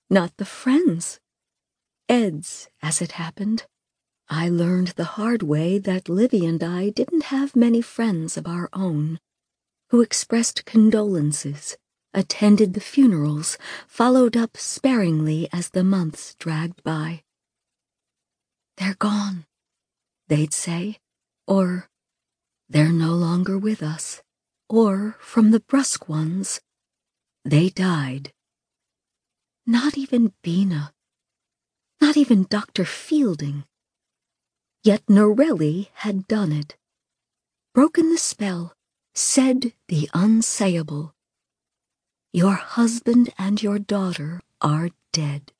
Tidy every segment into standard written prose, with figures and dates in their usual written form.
not the friends. Ed's, as it happened. I learned the hard way that Livy and I didn't have many friends of our own, who expressed condolences, attended the funerals, followed up sparingly as the months dragged by. "They're gone," they'd say, or "They're no longer with us," or, from the brusque ones, "They died." Not even Bina, not even Dr. Fielding. Yet Norelli had done it, broken the spell, said the unsayable. Your husband and your daughter are dead.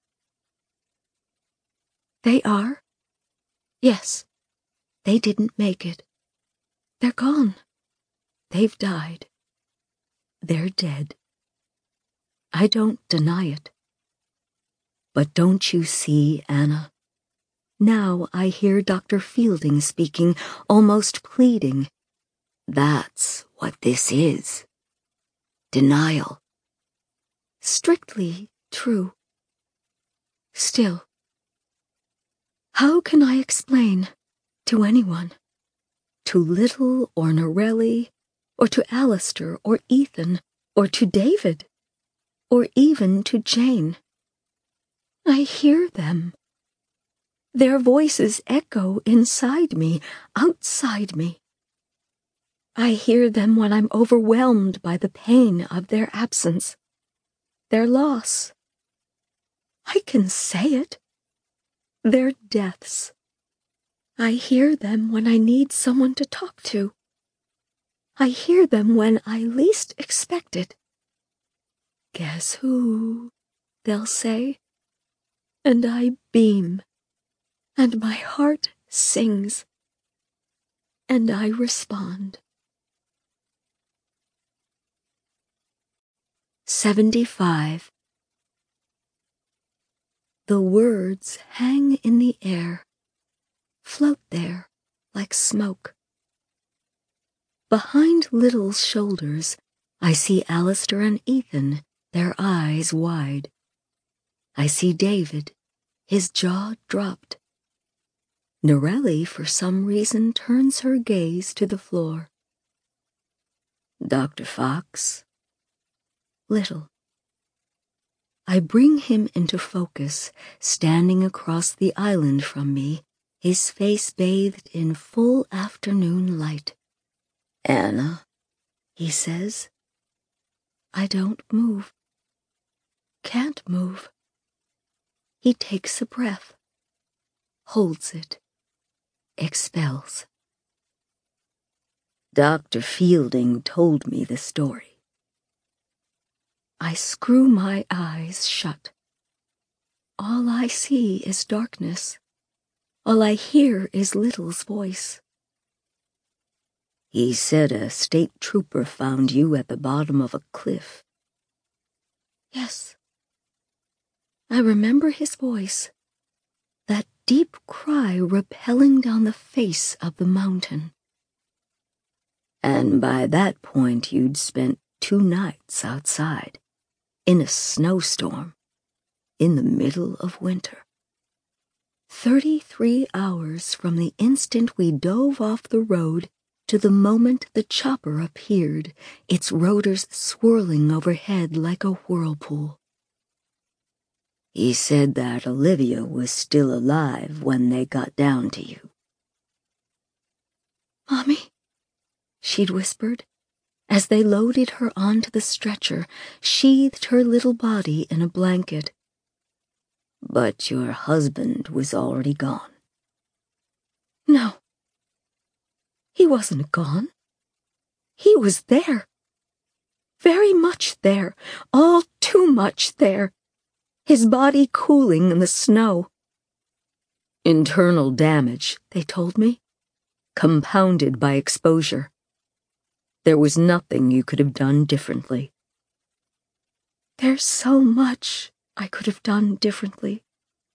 They are? Yes. They didn't make it. They're gone. They've died. They're dead. I don't deny it. But don't you see, Anna? Now I hear Dr. Fielding speaking, almost pleading. That's what this is. Denial. Strictly true. Still, how can I explain to anyone, to Little or Norelli, or to Alistair or Ethan, or to David, or even to Jane? I hear them. Their voices echo inside me, outside me. I hear them when I'm overwhelmed by the pain of their absence, their loss. I can say it. Their deaths. I hear them when I need someone to talk to. I hear them when I least expect it. "Guess who?" they'll say. And I beam, and my heart sings, and I respond. 75. The words hang in the air, float there like smoke. Behind Little's shoulders, I see Alistair and Ethan, their eyes wide. I see David, his jaw dropped. Norelli, for some reason, turns her gaze to the floor. Dr. Fox. Little. I bring him into focus, standing across the island from me, his face bathed in full afternoon light. "Anna," he says. I don't move. Can't move. He takes a breath, holds it, expels. Dr. Fielding told me the story. I screw my eyes shut. All I see is darkness. All I hear is Little's voice. He said a state trooper found you at the bottom of a cliff. Yes. I remember his voice, that deep cry rappelling down the face of the mountain. And by that point you'd spent 2 nights outside, in a snowstorm, in the middle of winter. 33 hours from the instant we dove off the road to the moment the chopper appeared, its rotors swirling overhead like a whirlpool. He said that Olivia was still alive when they got down to you. "Mommy," she'd whispered, as they loaded her onto the stretcher, sheathed her little body in a blanket. But your husband was already gone. No. He wasn't gone. He was there. Very much there, all too much there, his body cooling in the snow. Internal damage, they told me, compounded by exposure. There was nothing you could have done differently. There's so much I could have done differently.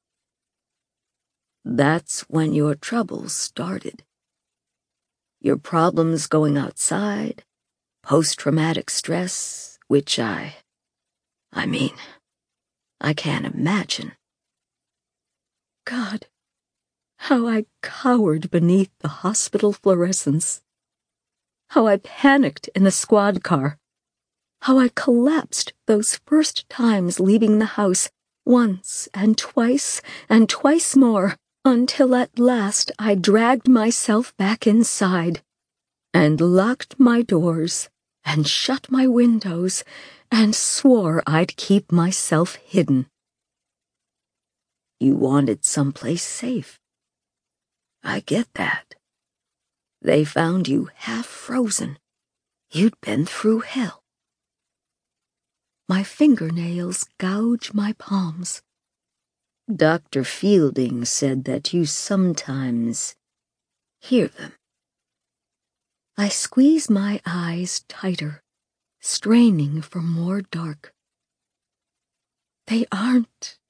That's when your troubles started. Your problems going outside, post-traumatic stress, which I mean, I can't imagine. God, how I cowered beneath the hospital fluorescence. How I panicked in the squad car. How I collapsed those first times leaving the house, once and twice more, until at last I dragged myself back inside and locked my doors and shut my windows and swore I'd keep myself hidden. You wanted someplace safe. I get that. They found you half frozen. You'd been through hell. My fingernails gouge my palms. Dr. Fielding said that you sometimes hear them. I squeeze my eyes tighter, straining for more dark. They aren't,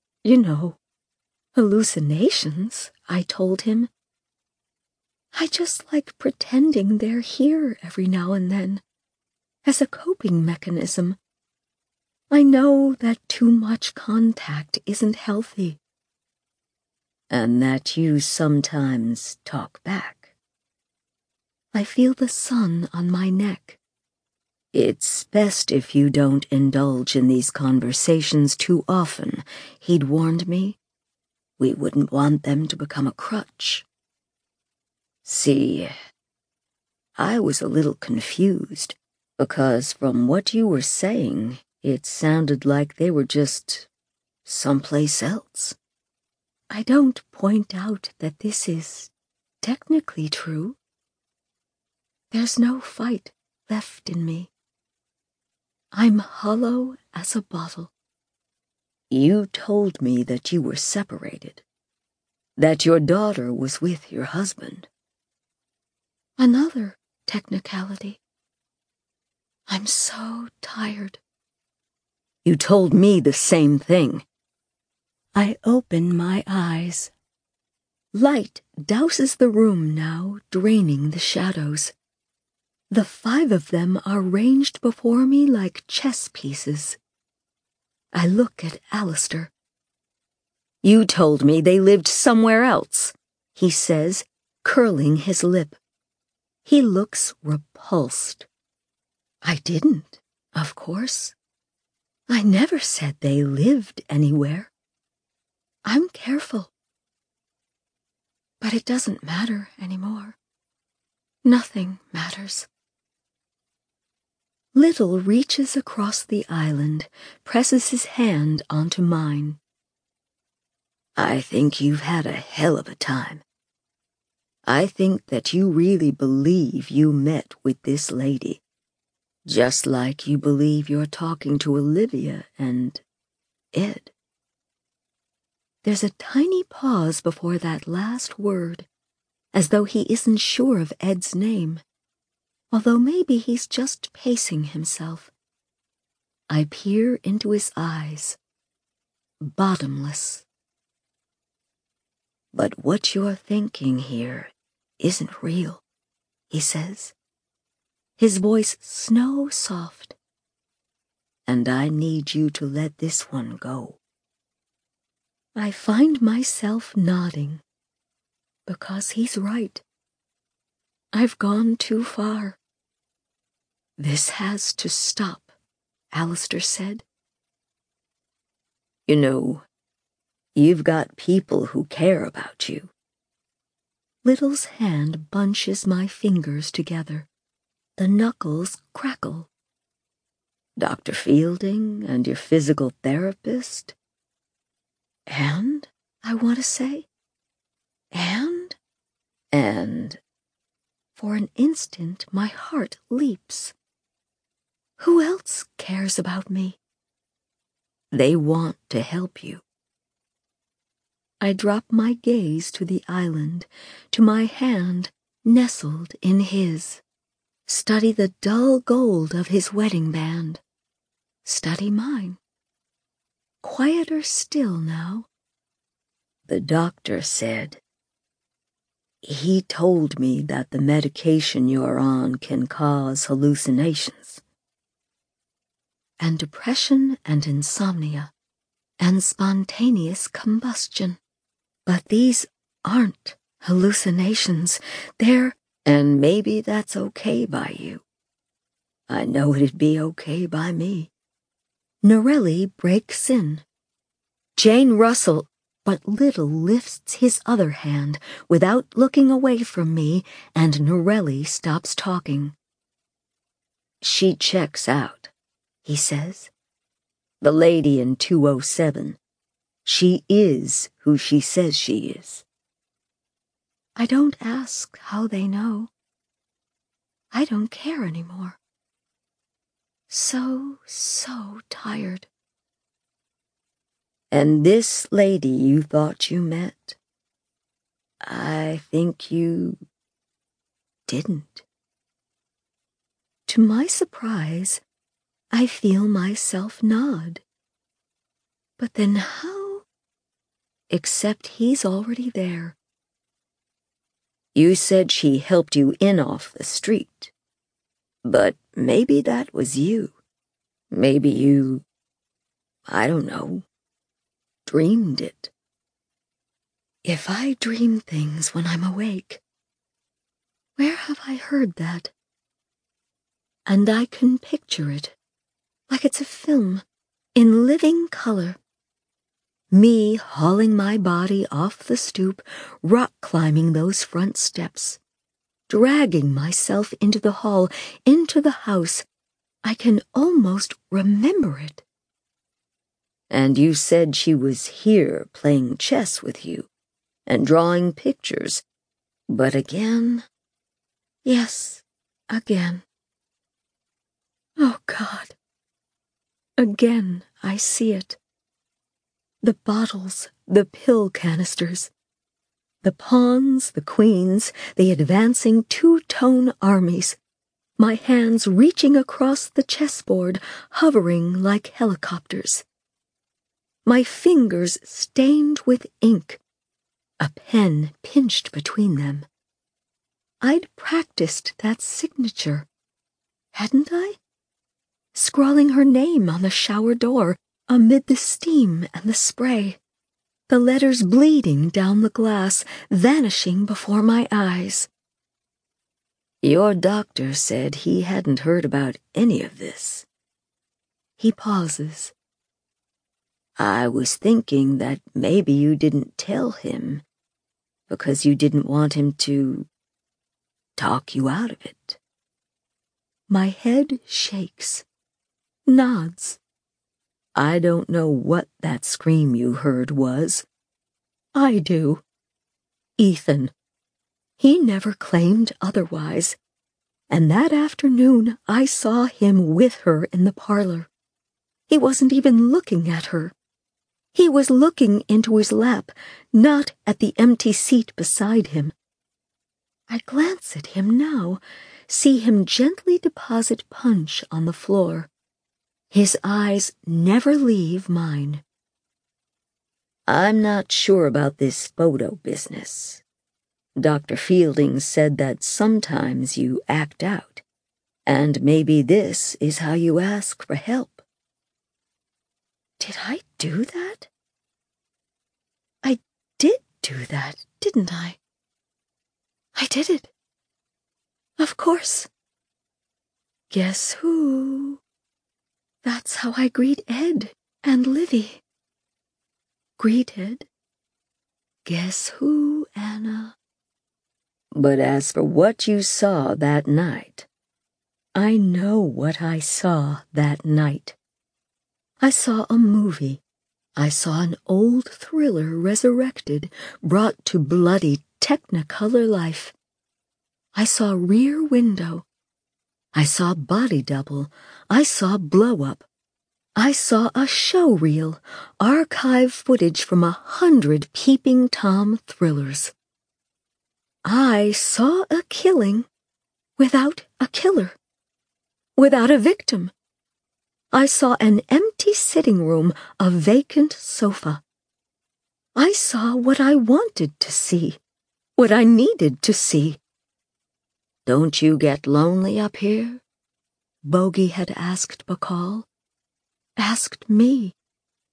hallucinations, I told him. I just like pretending they're here every now and then, as a coping mechanism. I know that too much contact isn't healthy. And that you sometimes talk back. I feel the sun on my neck. It's best if you don't indulge in these conversations too often, he'd warned me. We wouldn't want them to become a crutch. See, I was a little confused, because from what you were saying, it sounded like they were just someplace else. I don't point out that this is technically true. There's no fight left in me. I'm hollow as a bottle. You told me that you were separated, that your daughter was with your husband. Another technicality. I'm so tired. You told me the same thing. I open my eyes. Light douses the room now, draining the shadows. The 5 of them are ranged before me like chess pieces. I look at Alistair. You told me they lived somewhere else, he says, curling his lip. He looks repulsed. I didn't, of course. I never said they lived anywhere. I'm careful. But it doesn't matter anymore. Nothing matters. Little reaches across the island, presses his hand onto mine. I think you've had a hell of a time. I think that you really believe you met with this lady, just like you believe you're talking to Olivia and Ed. There's a tiny pause before that last word, as though he isn't sure of Ed's name, although maybe he's just pacing himself. I peer into his eyes, bottomless. But what you're thinking here isn't real, he says, his voice snow soft. And I need you to let this one go. I find myself nodding, because he's right. I've gone too far. This has to stop, Alistair said. You know, you've got people who care about you. Little's hand bunches my fingers together. The knuckles crackle. Dr. Fielding and your physical therapist. And, I want to say, and for an instant my heart leaps. Who else cares about me? They want to help you. I drop my gaze to the island, to my hand nestled in his. Study the dull gold of his wedding band. Study mine. Quieter still now. The doctor said, he told me that the medication you're on can cause hallucinations. And depression and insomnia. and spontaneous combustion. But these aren't hallucinations. And maybe that's okay by you. I know it'd be okay by me. Norelli breaks in. Jane Russell, but Little lifts his other hand without looking away from me, and Norelli stops talking. She checks out, he says. The lady in 207. She is who she says she is. I don't ask how they know. I don't care anymore. So tired. And this lady you thought you met, I think you didn't. To my surprise, I feel myself nod. But then how? Except he's already there. You said she helped you in off the street. But maybe that was you. Maybe you, I don't know, dreamed it. If I dream things when I'm awake, where have I heard that? And I can picture it, like it's a film, in living color. Me hauling my body off the stoop, rock climbing those front steps, dragging myself into the hall, into the house. I can almost remember it. And you said she was here playing chess with you and drawing pictures. But again, yes, again. Oh, God. Again I see it. The bottles, the pill canisters, the pawns, the queens, the advancing two-tone armies, my hands reaching across the chessboard, hovering like helicopters. My fingers stained with ink, a pen pinched between them. I'd practiced that signature, hadn't I? Scrawling her name on the shower door, amid the steam and the spray, the letters bleeding down the glass, vanishing before my eyes. Your doctor said he hadn't heard about any of this. He pauses. I was thinking that maybe you didn't tell him because you didn't want him to talk you out of it. My head shakes, nods. I don't know what that scream you heard was. I do. Ethan. He never claimed otherwise. And that afternoon I saw him with her in the parlor. He wasn't even looking at her. He was looking into his lap, not at the empty seat beside him. I glance at him now, see him gently deposit punch on the floor. His eyes never leave mine. I'm not sure about this photo business. Dr. Fielding said that sometimes you act out, and maybe this is how you ask for help. Did I do that? I did do that, didn't I? I did it. Of course. Guess who? That's how I greet Ed and Livy. Greeted. Guess who, Anna? But as for what you saw that night, I know what I saw that night. I saw a movie. I saw an old thriller resurrected, brought to bloody Technicolor life. I saw Rear Window. I saw Body Double. I saw Blow Up. I saw a show reel, archive footage from 100 Peeping Tom thrillers. I saw a killing without a killer, without a victim. I saw an empty sitting room, a vacant sofa. I saw what I wanted to see, what I needed to see. Don't you get lonely up here? Bogey had asked Bacall. Asked me.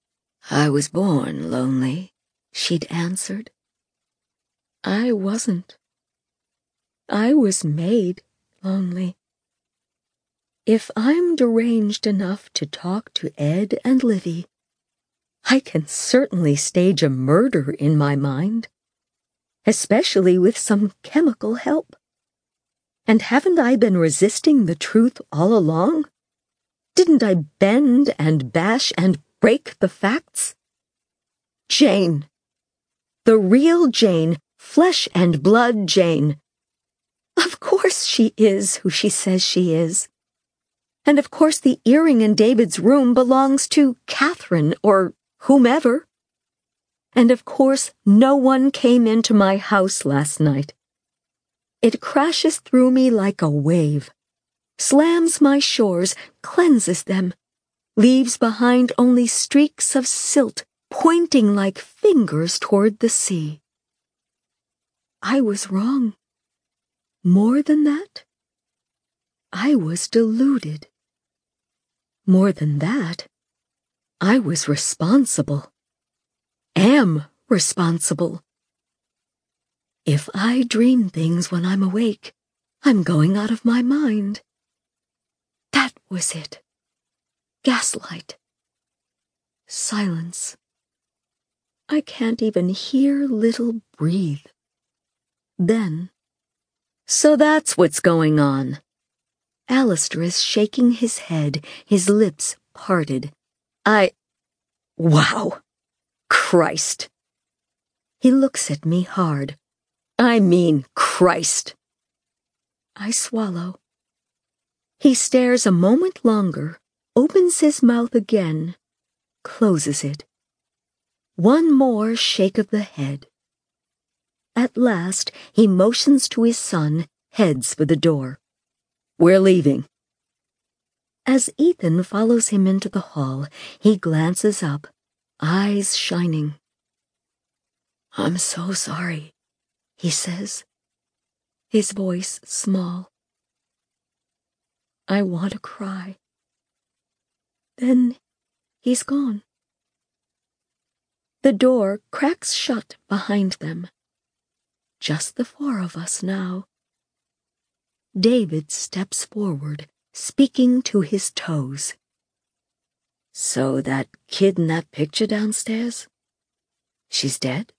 I was born lonely, she'd answered. I wasn't. I was made lonely. If I'm deranged enough to talk to Ed and Livy, I can certainly stage a murder in my mind, especially with some chemical help. And haven't I been resisting the truth all along? Didn't I bend and bash and break the facts? Jane. The real Jane, flesh and blood Jane. Of course she is who she says she is. And of course the earring in David's room belongs to Catherine or whomever. And of course no one came into my house last night. It crashes through me like a wave, slams my shores, cleanses them, leaves behind only streaks of silt pointing like fingers toward the sea. I was wrong. More than that, I was deluded. More than that, I was responsible. Am responsible. If I dream things when I'm awake, I'm going out of my mind. That was it. Gaslight. Silence. I can't even hear Little breathe. Then, so that's what's going on. Alistair is shaking his head, his lips parted. Wow. Christ. He looks at me hard. I mean, Christ. I swallow. He stares a moment longer, opens his mouth again, closes it. One more shake of the head. At last, he motions to his son, heads for the door. We're leaving. As Ethan follows him into the hall, he glances up, eyes shining. I'm so sorry, he says, his voice small. I want to cry. Then he's gone. The door cracks shut behind them. Just the four of us now. David steps forward, speaking to his toes. So that kid in that picture downstairs? She's dead?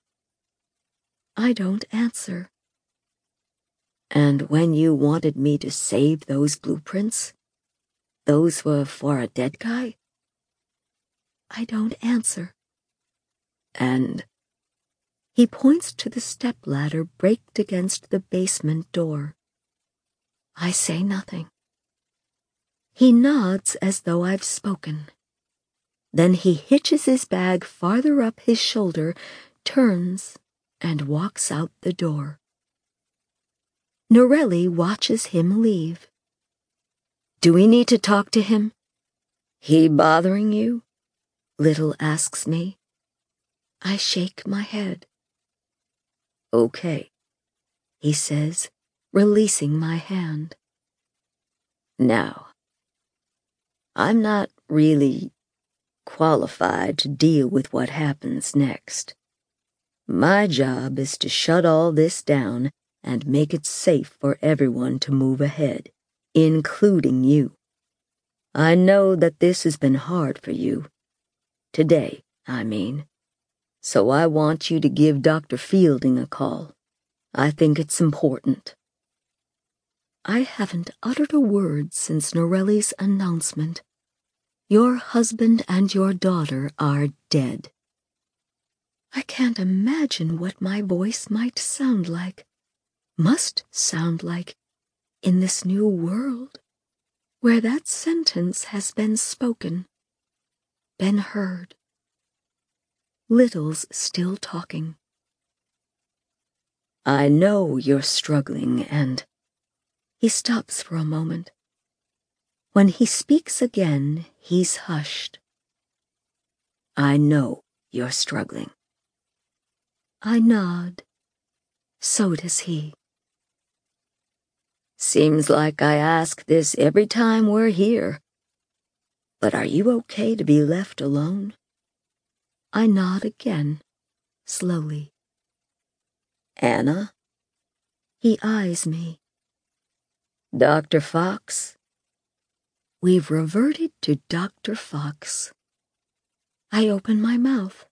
I don't answer. And when you wanted me to save those blueprints, those were for a dead guy? I don't answer. And he points to the stepladder braked against the basement door. I say nothing. He nods as though I've spoken. Then he hitches his bag farther up his shoulder, turns, and walks out the door. Norelli watches him leave. Do we need to talk to him? He bothering you? Little asks me. I shake my head. Okay, he says, releasing my hand. Now, I'm not really qualified to deal with what happens next. My job is to shut all this down and make it safe for everyone to move ahead, including you. I know that this has been hard for you. Today, I mean. So I want you to give Dr. Fielding a call. I think it's important. I haven't uttered a word since Norelli's announcement. Your husband and your daughter are dead. I can't imagine what my voice might sound like, must sound like, in this new world, where that sentence has been spoken, been heard. Little's still talking. I know you're struggling and... He stops for a moment. When he speaks again, he's hushed. I know you're struggling. I nod. So does he. Seems like I ask this every time we're here. But are you okay to be left alone? I nod again, slowly. Anna? He eyes me. Dr. Fox? We've reverted to Dr. Fox. I open my mouth.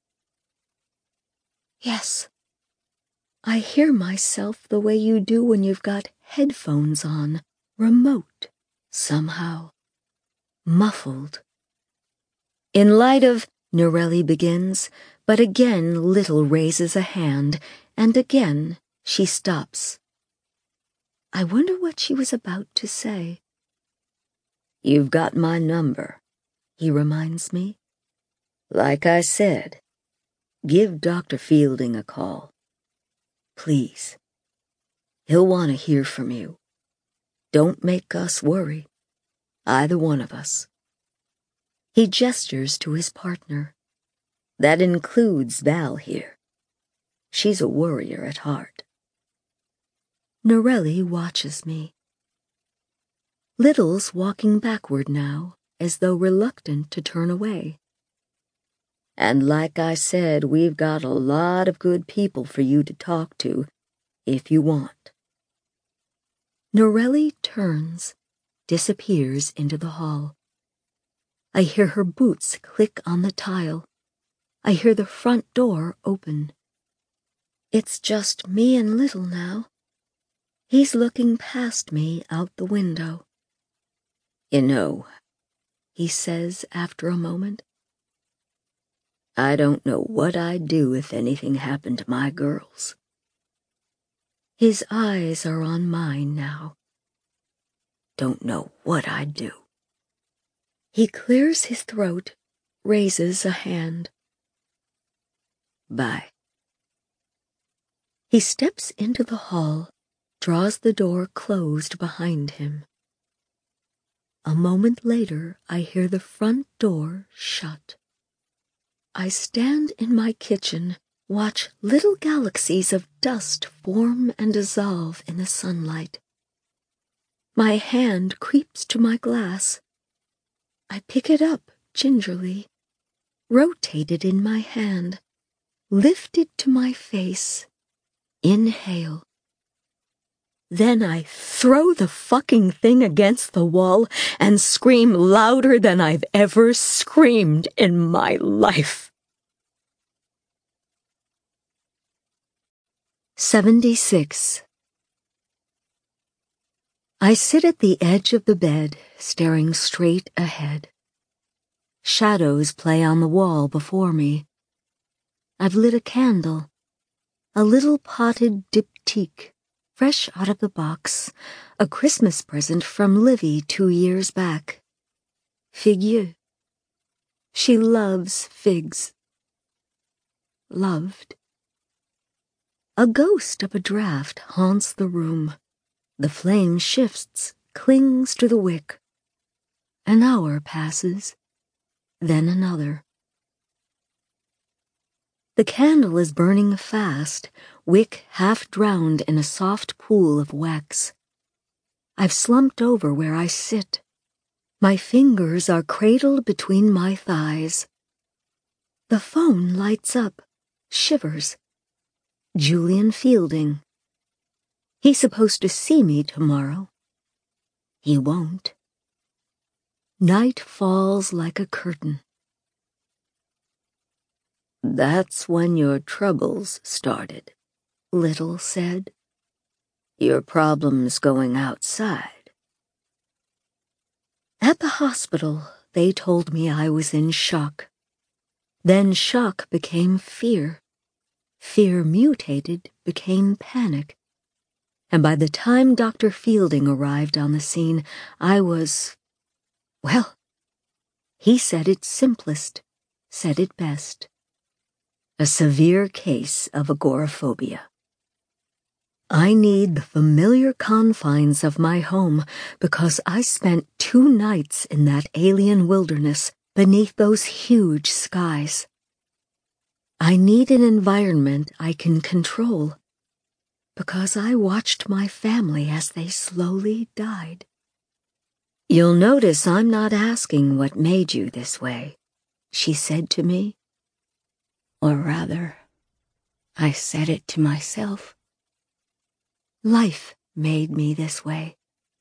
Yes. I hear myself the way you do when you've got headphones on, remote, somehow, muffled. In light of, Norelli begins, but again Little raises a hand, and again she stops. I wonder what she was about to say. You've got my number, he reminds me. Like I said, give Dr. Fielding a call. Please. He'll want to hear from you. Don't make us worry. Either one of us. He gestures to his partner. That includes Val here. She's a worrier at heart. Norelli watches me. Little's walking backward now, as though reluctant to turn away. And like I said, we've got a lot of good people for you to talk to, if you want. Norelli turns, disappears into the hall. I hear her boots click on the tile. I hear the front door open. It's just me and Little now. He's looking past me out the window. You know, he says after a moment, I don't know what I'd do if anything happened to my girls. His eyes are on mine now. Don't know what I'd do. He clears his throat, raises a hand. Bye. He steps into the hall, draws the door closed behind him. A moment later, I hear the front door shut. I stand in my kitchen, watch little galaxies of dust form and dissolve in the sunlight. My hand creeps to my glass. I pick it up gingerly, rotate it in my hand, lift it to my face, inhale. Then I throw the fucking thing against the wall and scream louder than I've ever screamed in my life. 76. I sit at the edge of the bed, staring straight ahead. Shadows play on the wall before me. I've lit a candle, a little potted diptyque, fresh out of the box, a Christmas present from Livy 2 years back. Figueux. She loves figs. Loved. A ghost of a draught haunts the room. The flame shifts, clings to the wick. An hour passes, then another. The candle is burning fast, wick half drowned in a soft pool of wax. I've slumped over where I sit. My fingers are cradled between my thighs. The phone lights up, shivers. Julian Fielding. He's supposed to see me tomorrow. He won't. Night falls like a curtain. That's when your troubles started, Little said. Your problems going outside. At the hospital, they told me I was in shock. Then shock became fear. Fear mutated, became panic. And by the time Dr. Fielding arrived on the scene, I was, well, he said it simplest, said it best. A severe case of agoraphobia. I need the familiar confines of my home because I spent 2 nights in that alien wilderness beneath those huge skies. I need an environment I can control because I watched my family as they slowly died. You'll notice I'm not asking what made you this way, she said to me. Or rather, I said it to myself. Life made me this way.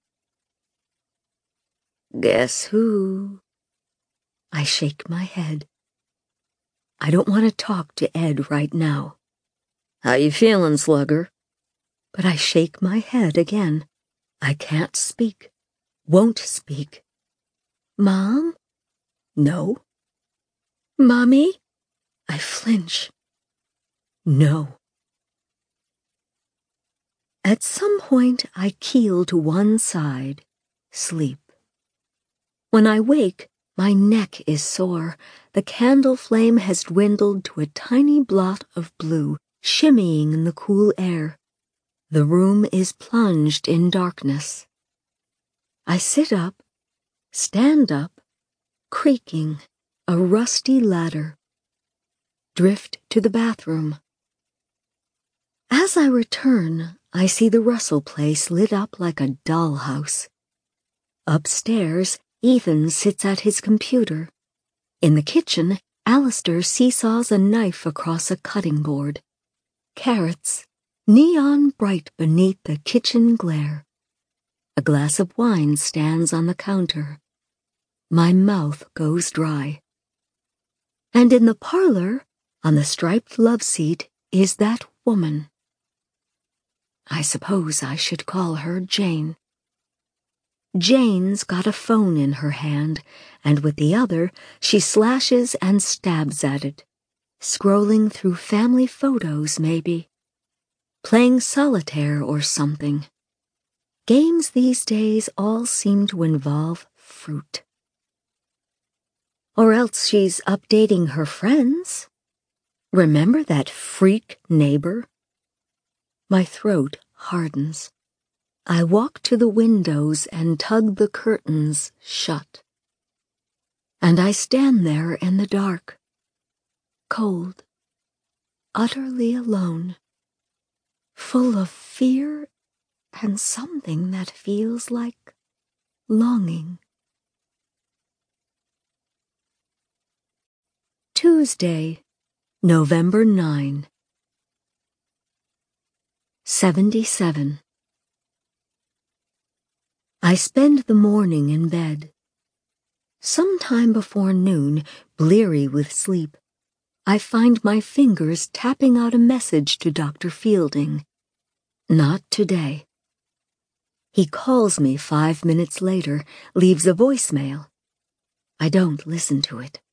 Guess who? I shake my head. I don't want to talk to Ed right now. How you feeling, Slugger? But I shake my head again. I can't speak. Won't speak. Mom? No. Mommy? I flinch. No. At some point, I keel to one side, sleep. When I wake, my neck is sore. The candle flame has dwindled to a tiny blot of blue, shimmying in the cool air. The room is plunged in darkness. I sit up, stand up, creaking, a rusty ladder. Drift to the bathroom. As I return, I see the Russell place lit up like a dollhouse. Upstairs, Ethan sits at his computer. In the kitchen, Alistair seesaws a knife across a cutting board. Carrots, neon bright beneath the kitchen glare. A glass of wine stands on the counter. My mouth goes dry. And in the parlor, on the striped love seat, is that woman. I suppose I should call her Jane. Jane's got a phone in her hand, and with the other, she slashes and stabs at it, scrolling through family photos, maybe. Playing solitaire or something. Games these days all seem to involve fruit. Or else she's updating her friends. Remember that freak neighbor? My throat hardens. I walk to the windows and tug the curtains shut. And I stand there in the dark, cold, utterly alone, full of fear and something that feels like longing. Tuesday, November 9. 77. I spend the morning in bed. Sometime before noon, bleary with sleep, I find my fingers tapping out a message to Dr. Fielding. Not today. He calls me 5 minutes later, leaves a voicemail. I don't listen to it.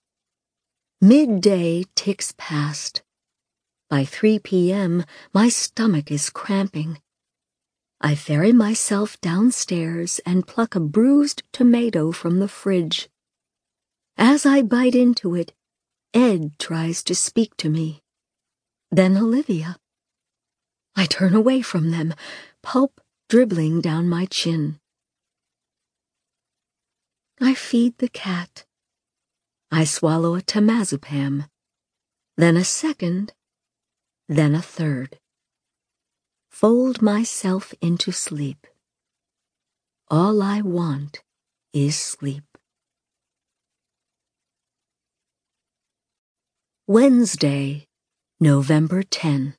Midday ticks past. By 3 p.m., my stomach is cramping. I ferry myself downstairs and pluck a bruised tomato from the fridge. As I bite into it, Ed tries to speak to me. Then Olivia. I turn away from them, pulp dribbling down my chin. I feed the cat. I swallow a temazepam, then a second, then a third. Fold myself into sleep. All I want is sleep. Wednesday, November 10.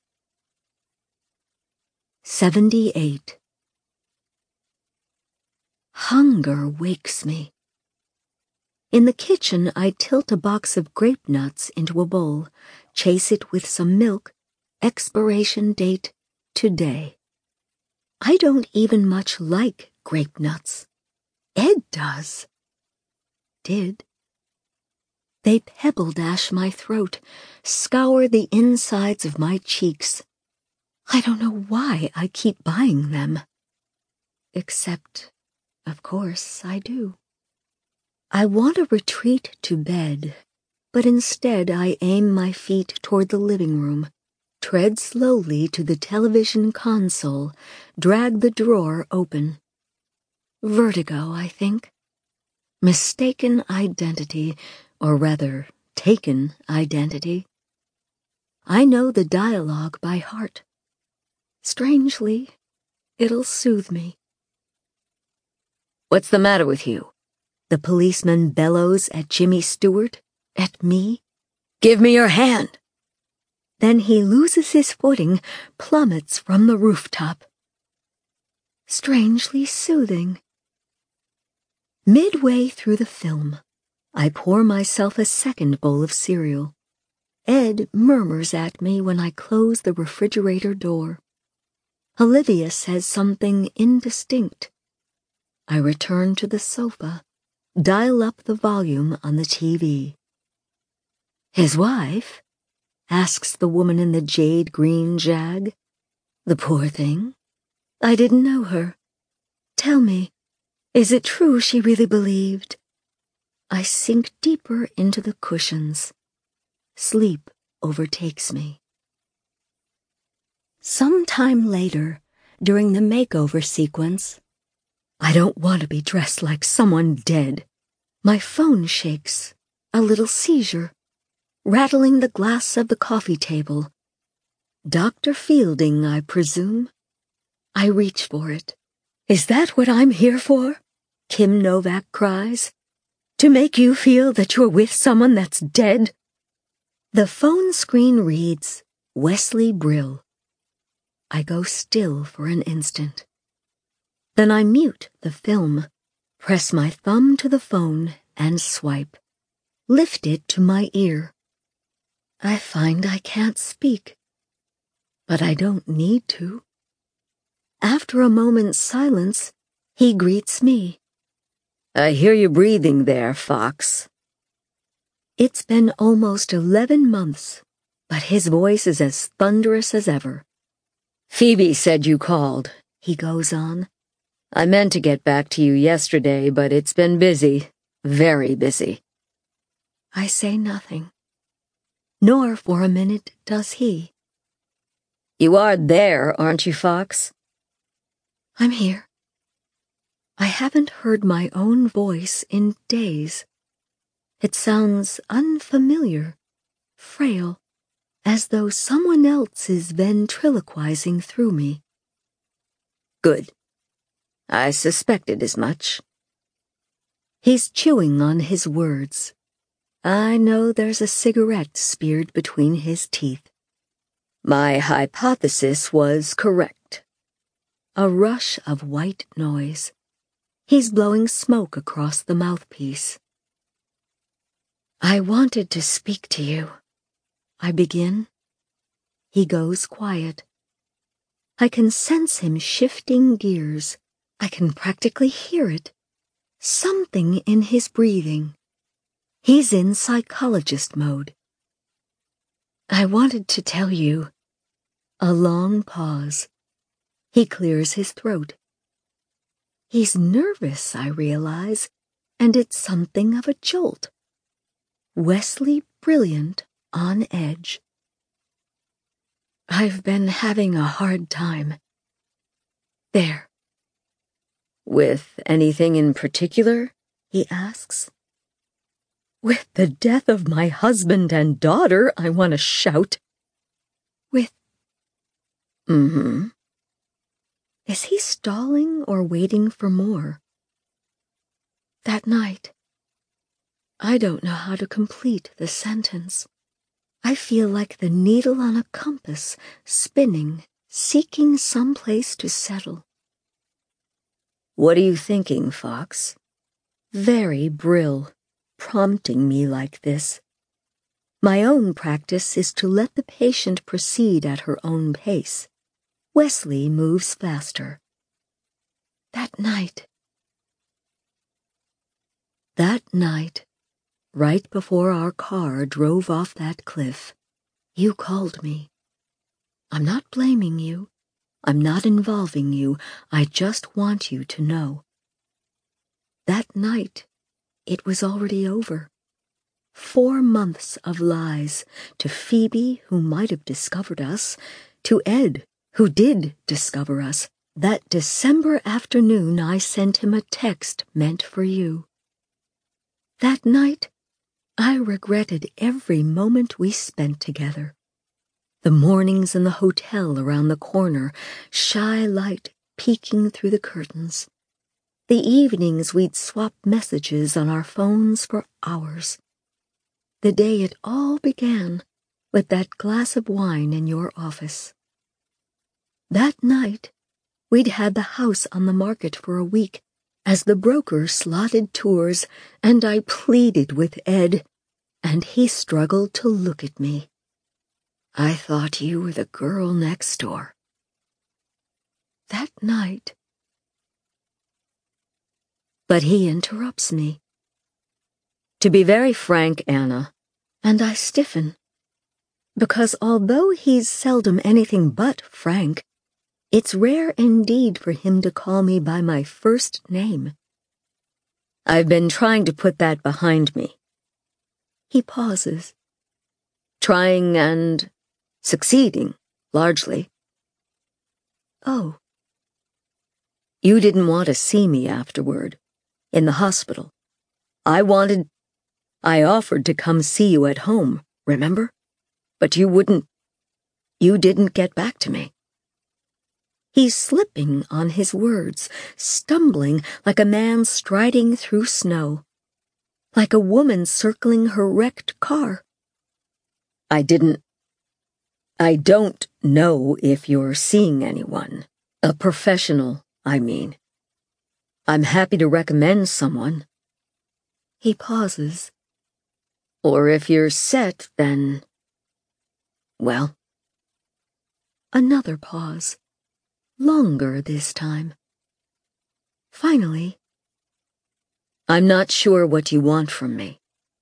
78. Hunger wakes me. In the kitchen, I tilt a box of grape nuts into a bowl, chase it with some milk, expiration date today. I don't even much like grape nuts. Ed does. Did. They pebble dash my throat, scour the insides of my cheeks. I don't know why I keep buying them. Except, of course, I do. I want to retreat to bed, but instead I aim my feet toward the living room, tread slowly to the television console, drag the drawer open. Vertigo, I think. Mistaken identity, or rather, taken identity. I know the dialogue by heart. Strangely, it'll soothe me. What's the matter with you? The policeman bellows at Jimmy Stewart, at me. Give me your hand. Then he loses his footing, plummets from the rooftop. Strangely soothing. Midway through the film, I pour myself a second bowl of cereal. Ed murmurs at me when I close the refrigerator door. Olivia says something indistinct. I return to the sofa, dial up the volume on the TV. His wife? Asks the woman in the jade green jag. The poor thing. I didn't know her. Tell me, is it true she really believed? I sink deeper into the cushions. Sleep overtakes me. Sometime later, during the makeover sequence, I don't want to be dressed like someone dead. My phone shakes, a little seizure, rattling the glass of the coffee table. Dr. Fielding, I presume. I reach for it. Is that what I'm here for? Kim Novak cries. To make you feel that you're with someone that's dead? The phone screen reads, Wesley Brill. I go still for an instant. Then I mute the film, press my thumb to the phone and swipe. Lift it to my ear. I find I can't speak. But I don't need to. After a moment's silence, he greets me. I hear you breathing there, Fox. It's been almost 11 months, but his voice is as thunderous as ever. Phoebe said you called, he goes on. I meant to get back to you yesterday, but it's been busy, very busy. I say nothing. Nor for a minute does he. You are there, aren't you, Fox? I'm here. I haven't heard my own voice in days. It sounds unfamiliar, frail, as though someone else is ventriloquizing through me. Good. I suspected as much. He's chewing on his words. I know there's a cigarette speared between his teeth. My hypothesis was correct. A rush of white noise. He's blowing smoke across the mouthpiece. I wanted to speak to you. I begin. He goes quiet. I can sense him shifting gears. I can practically hear it. Something in his breathing. He's in psychologist mode. I wanted to tell you. A long pause. He clears his throat. He's nervous, I realize, and it's something of a jolt. Wesley brilliant on edge. I've been having a hard time. There. With anything in particular? He asks. With the death of my husband and daughter, I want to shout. With... Mm-hmm. Is he stalling or waiting for more? That night, I don't know how to complete the sentence. I feel like the needle on a compass, spinning, seeking some place to settle. What are you thinking, Fox? Very Brill, prompting me like this. My own practice is to let the patient proceed at her own pace. Wesley moves faster. That night, right before our car drove off that cliff, you called me. I'm not blaming you. I'm not involving you. I just want you to know. That night, it was already over. 4 months of lies to Phoebe, who might have discovered us, to Ed, who did discover us. That December afternoon, I sent him a text meant for you. That night, I regretted every moment we spent together. The mornings in the hotel around the corner, shy light peeking through the curtains. The evenings we'd swap messages on our phones for hours. the day it all began with that glass of wine in your office. That night, we'd had the house on the market for a week as the broker slotted tours, and I pleaded with Ed, and he struggled to look at me. I thought you were the girl next door. That night. But he interrupts me. To be very frank, Anna, and I stiffen, because although he's seldom anything but frank, it's rare indeed for him to call me by my first name. I've been trying to put that behind me. He pauses. Trying and succeeding, largely. Oh. You didn't want to see me afterward, in the hospital. I offered to come see you at home, remember? But you didn't get back to me. He's slipping on his words, stumbling like a man striding through snow, like a woman circling her wrecked car. I don't know if you're seeing anyone. A professional, I mean. I'm happy to recommend someone. He pauses. Or if you're set, then... well. Another pause. Longer this time. Finally, I'm not sure what you want from me.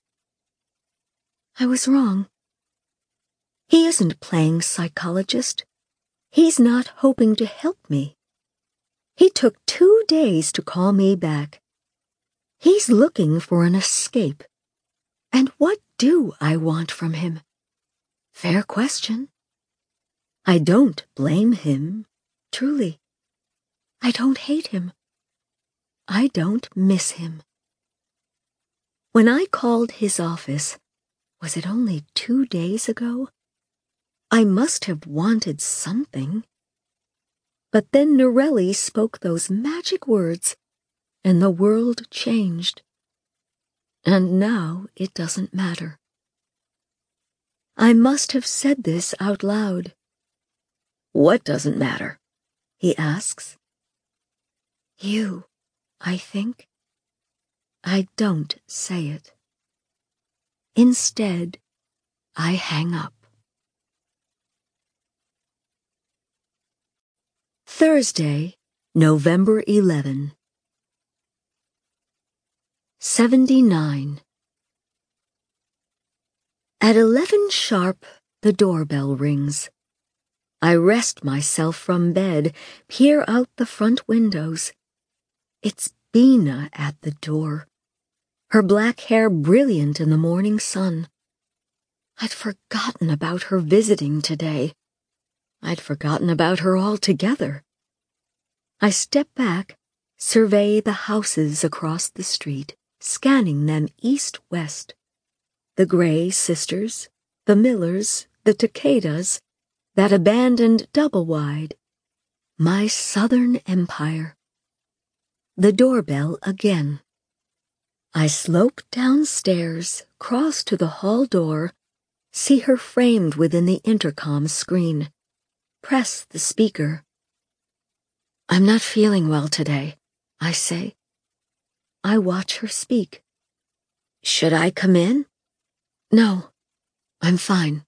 I was wrong. He isn't playing psychologist. He's not hoping to help me. He took 2 days to call me back. He's looking for an escape. And what do I want from him? Fair question. I don't blame him, truly. I don't hate him. I don't miss him. When I called his office, was it only 2 days ago? I must have wanted something. But then Norelli spoke those magic words, and the world changed. And now it doesn't matter. I must have said this out loud. What doesn't matter? He asks. You, I think. I don't say it. Instead, I hang up. Thursday, November 11. 79. At 11 sharp, the doorbell rings. I wrest myself from bed, peer out the front windows. It's Bina at the door, her black hair brilliant in the morning sun. I'd forgotten about her visiting today. I'd forgotten about her altogether. I step back, survey the houses across the street, scanning them east-west. The Gray sisters, the Millers, the Takedas, that abandoned double-wide. My southern empire. The doorbell again. I slope downstairs, cross to the hall door, see her framed within the intercom screen. Press the speaker. I'm not feeling well today, I say. I watch her speak. Should I come in? No, I'm fine.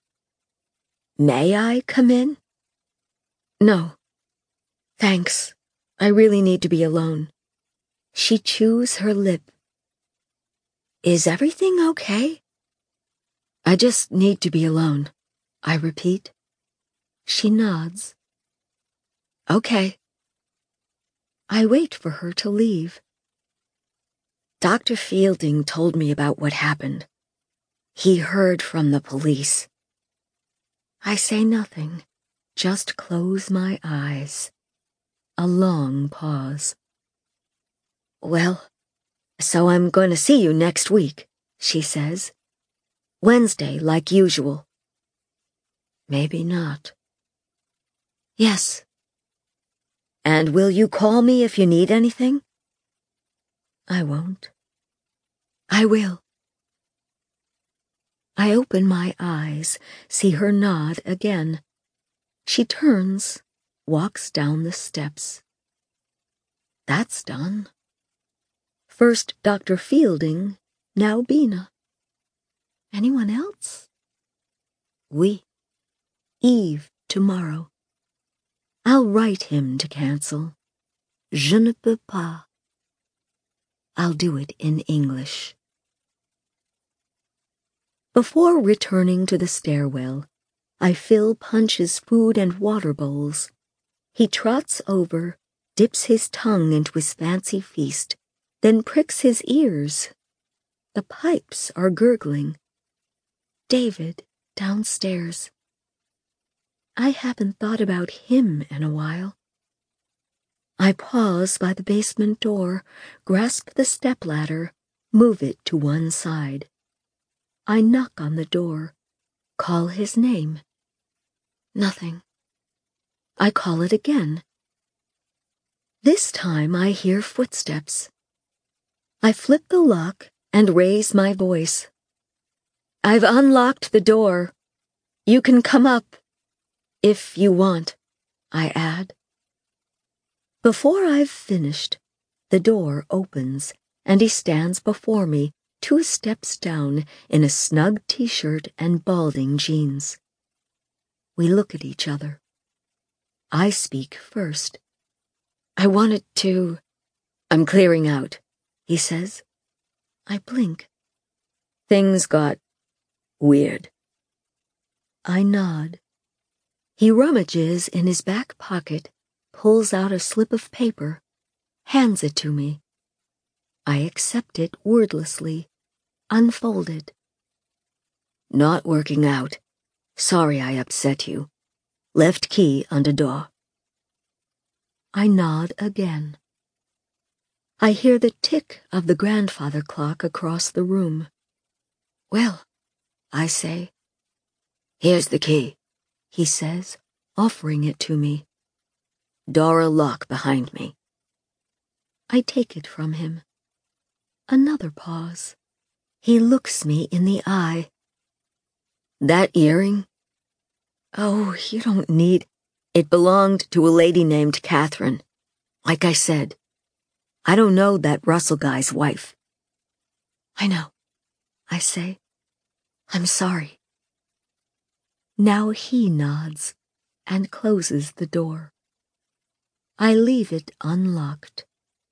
May I come in? No. Thanks. I really need to be alone. She chews her lip. Is everything okay? I just need to be alone, I repeat. She nods. Okay. I wait for her to leave. Dr. Fielding told me about what happened. He heard from the police. I say nothing, just close my eyes. A long pause. Well, so I'm going to see you next week, she says. Wednesday, like usual. Maybe not. Yes. And will you call me if you need anything? I won't. I will. I open my eyes, see her nod again. She turns, walks down the steps. That's done. First Dr. Fielding, now Bina. Anyone else? Oui. Eve tomorrow. I'll write him to cancel. Je ne peux pas. I'll do it in English. Before returning to the stairwell, I fill Punch's food and water bowls. He trots over, dips his tongue into his fancy feast, then pricks his ears. The pipes are gurgling. David, downstairs. I haven't thought about him in a while. I pause by the basement door, grasp the stepladder, move it to one side. I knock on the door, call his name. Nothing. I call it again. This time I hear footsteps. I flip the lock and raise my voice. I've unlocked the door. You can come up, if you want, I add. Before I've finished, the door opens and he stands before me, 2 steps down in a snug t-shirt and balding jeans. We look at each other. I speak first. I wanted to... I'm clearing out, he says. I blink. Things got weird. I nod. He rummages in his back pocket, pulls out a slip of paper, hands it to me. I accept it wordlessly, unfolded. Not working out. Sorry I upset you. Left key under door. I nod again. I hear the tick of the grandfather clock across the room. Well, I say. Here's the key, he says, offering it to me. Door lock behind me. I take it from him. Another pause. He looks me in the eye. That earring? Oh, you don't need... It belonged to a lady named Catherine. Like I said, I don't know that Russell guy's wife. I know, I say. I'm sorry. Now he nods and closes the door. I leave it unlocked.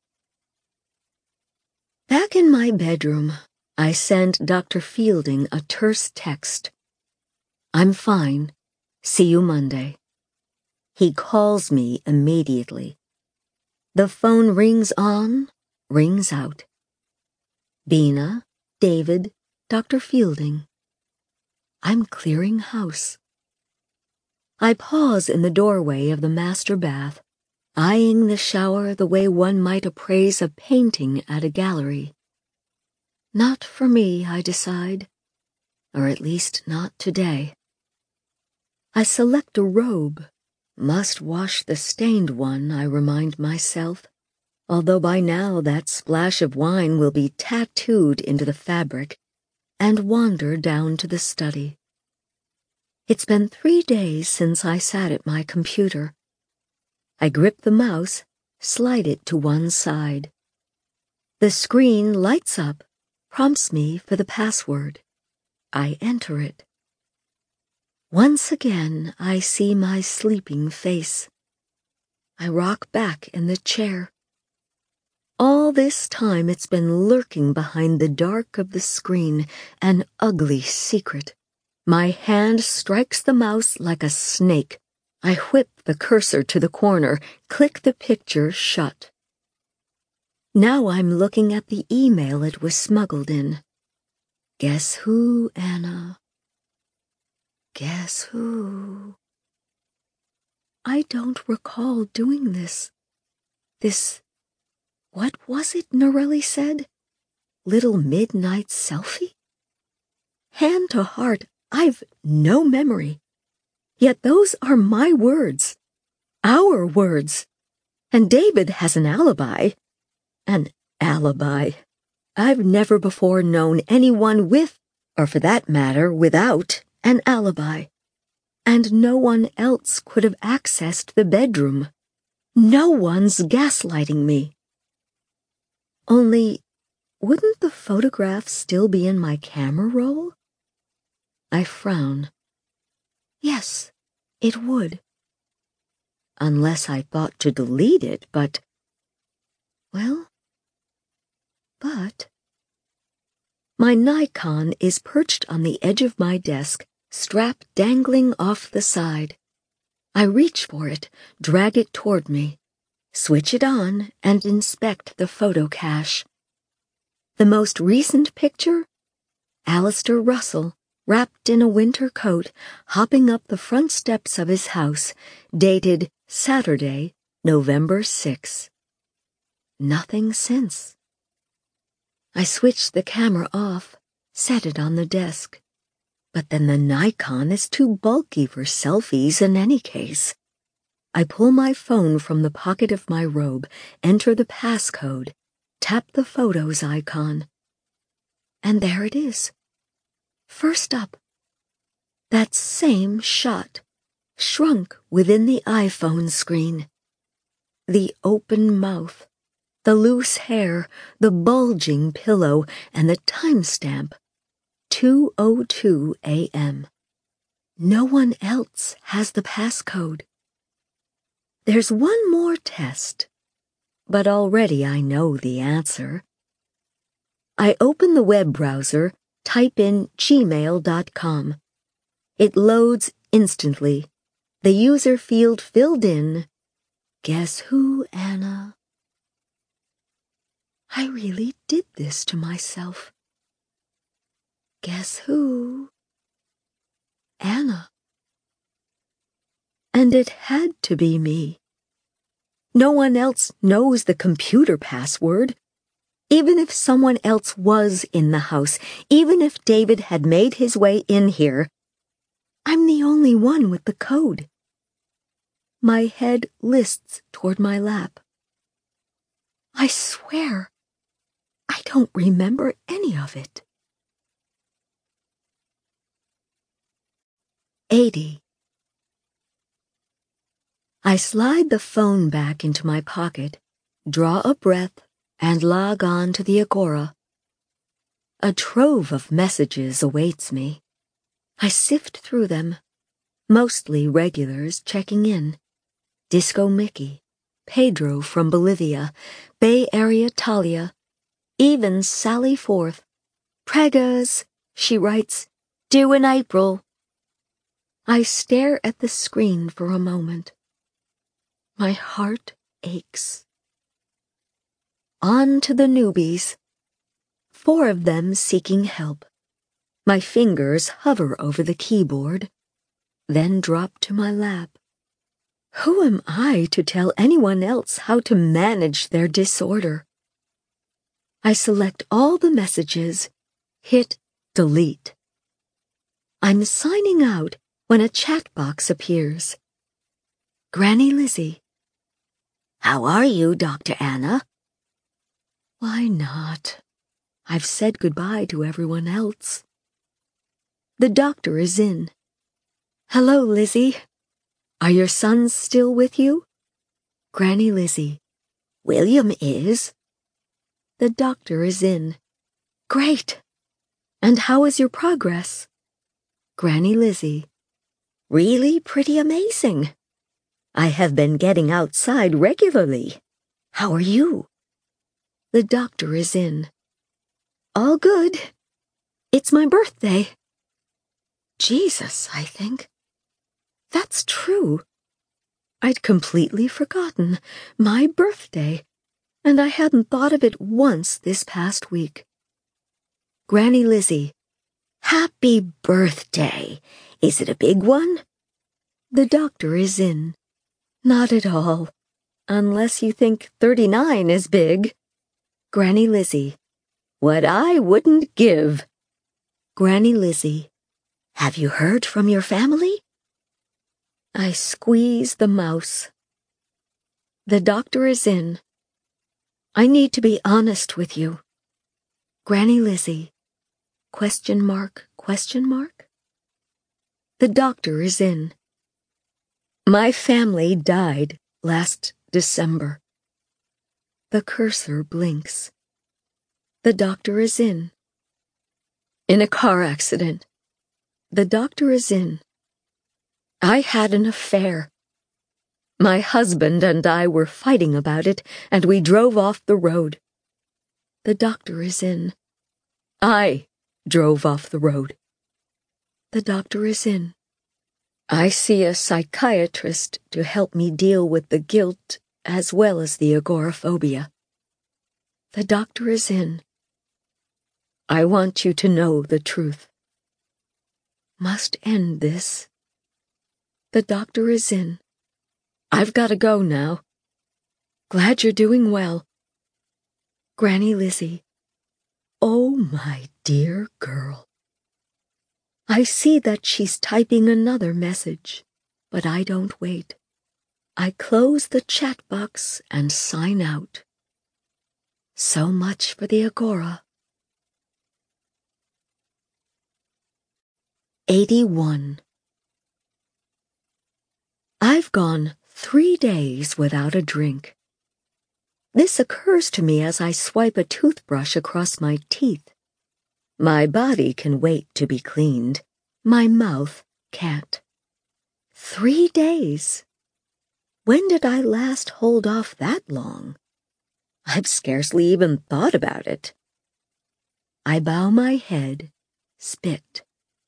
Back in my bedroom, I send Dr. Fielding a terse text. I'm fine. See you Monday. He calls me immediately. The phone rings on, rings out. Bina, David, Dr. Fielding. I'm clearing house. I pause in the doorway of the master bath, eyeing the shower the way one might appraise a painting at a gallery. Not for me, I decide, or at least not today. I select a robe. Must wash the stained one, I remind myself, although by now that splash of wine will be tattooed into the fabric, and wander down to the study. It's been 3 days since I sat at my computer. I grip the mouse, slide it to one side. The screen lights up, prompts me for the password. I enter it. Once again, I see my sleeping face. I rock back in the chair. All this time it's been lurking behind the dark of the screen, an ugly secret. My hand strikes the mouse like a snake. I whip the cursor to the corner, click the picture shut. Now I'm looking at the email it was smuggled in. Guess who, Anna? Guess who? I don't recall doing this. What was it Norelli said? Little midnight selfie? Hand to heart, I've no memory. Yet those are my words. Our words. And David has an alibi. An alibi. I've never before known anyone with or for that matter, without an alibi. And no one else could have accessed the bedroom. No one's gaslighting me. Only, wouldn't the photograph still be in my camera roll? I frown. Yes, it would. Unless I thought to delete it, but... My Nikon is perched on the edge of my desk, strap dangling off the side. I reach for it, drag it toward me, switch it on, and inspect the photo cache. The most recent picture? Alistair Russell, wrapped in a winter coat, hopping up the front steps of his house, dated Saturday, November 6. Nothing since. I switch the camera off, set it on the desk. But then the Nikon is too bulky for selfies in any case. I pull my phone from the pocket of my robe, enter the passcode, tap the Photos icon. And there it is. First up. That same shot, shrunk within the iPhone screen. The open mouth, the loose hair, the bulging pillow, and the timestamp, 2:02 a.m. No one else has the passcode. There's one more test, but already I know the answer. I open the web browser, type in gmail.com. It loads instantly. The user field filled in, "Guess who, Anna?" I really did this to myself. Guess who? Anna. And it had to be me. No one else knows the computer password. Even if someone else was in the house, even if David had made his way in here, I'm the only one with the code. My head lists toward my lap. I swear, I don't remember any of it. 80. I slide the phone back into my pocket, draw a breath, and log on to the Agora. A trove of messages awaits me. I sift through them, mostly regulars checking in. Disco Mickey, Pedro from Bolivia, Bay Area Talia, even Sally Forth. Pregas, she writes, due in April. I stare at the screen for a moment. My heart aches. On to the newbies. 4 of them seeking help. My fingers hover over the keyboard, then drop to my lap. Who am I to tell anyone else how to manage their disorder? I select all the messages, hit delete. I'm signing out when a chat box appears. Granny Lizzie. How are you, Dr. Anna? Why not? I've said goodbye to everyone else. The doctor is in. Hello, Lizzie. Are your sons still with you? Granny Lizzie. William is. The doctor is in. Great. And how is your progress? Granny Lizzie. Really pretty amazing. I have been getting outside regularly. How are you? The doctor is in. All good. It's my birthday. Jesus, I think. That's true. I'd completely forgotten. My birthday. And I hadn't thought of it once this past week. Granny Lizzie. Happy birthday. Is it a big one? The doctor is in. Not at all. Unless you think 39 is big. Granny Lizzie. What I wouldn't give. Granny Lizzie. Have you heard from your family? I squeeze the mouse. The doctor is in. I need to be honest with you. Granny Lizzie. question mark, question mark? The doctor is in. My family died last December. The cursor blinks. The doctor is in. In a car accident. The doctor is in. I had an affair. My husband and I were fighting about it, and we drove off the road. The doctor is in. I drove off the road. The doctor is in. I see a psychiatrist to help me deal with the guilt as well as the agoraphobia. The doctor is in. I want you to know the truth. Must end this. The doctor is in. I've got to go now. Glad you're doing well. Granny Lizzie. Oh, my dear girl. I see that she's typing another message, but I don't wait. I close the chat box and sign out. So much for the Agora. 81. I've gone 3 days without a drink. This occurs to me as I swipe a toothbrush across my teeth. My body can wait to be cleaned. My mouth can't. 3 days. When did I last hold off that long? I've scarcely even thought about it. I bow my head, spit.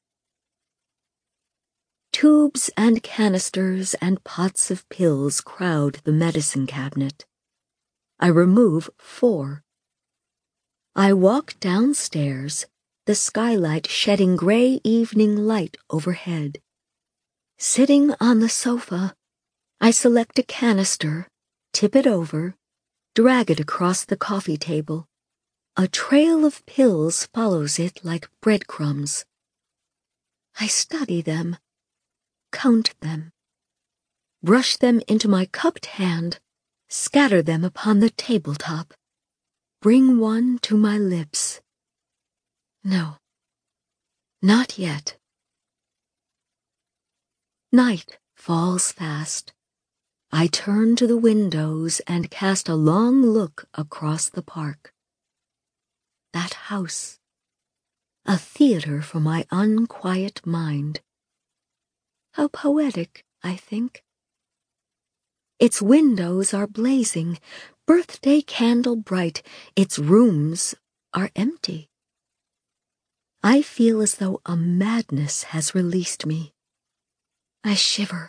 Tubes and canisters and pots of pills crowd the medicine cabinet. I remove 4. I walk downstairs, the skylight shedding gray evening light overhead. Sitting on the sofa, I select a canister, tip it over, drag it across the coffee table. A trail of pills follows it like breadcrumbs. I study them, count them, brush them into my cupped hand, scatter them upon the tabletop, bring one to my lips. No, not yet. Night falls fast. I turn to the windows and cast a long look across the park. That house, a theater for my unquiet mind. How poetic, I think. Its windows are blazing, birthday candle bright. Its rooms are empty. I feel as though a madness has released me. I shiver.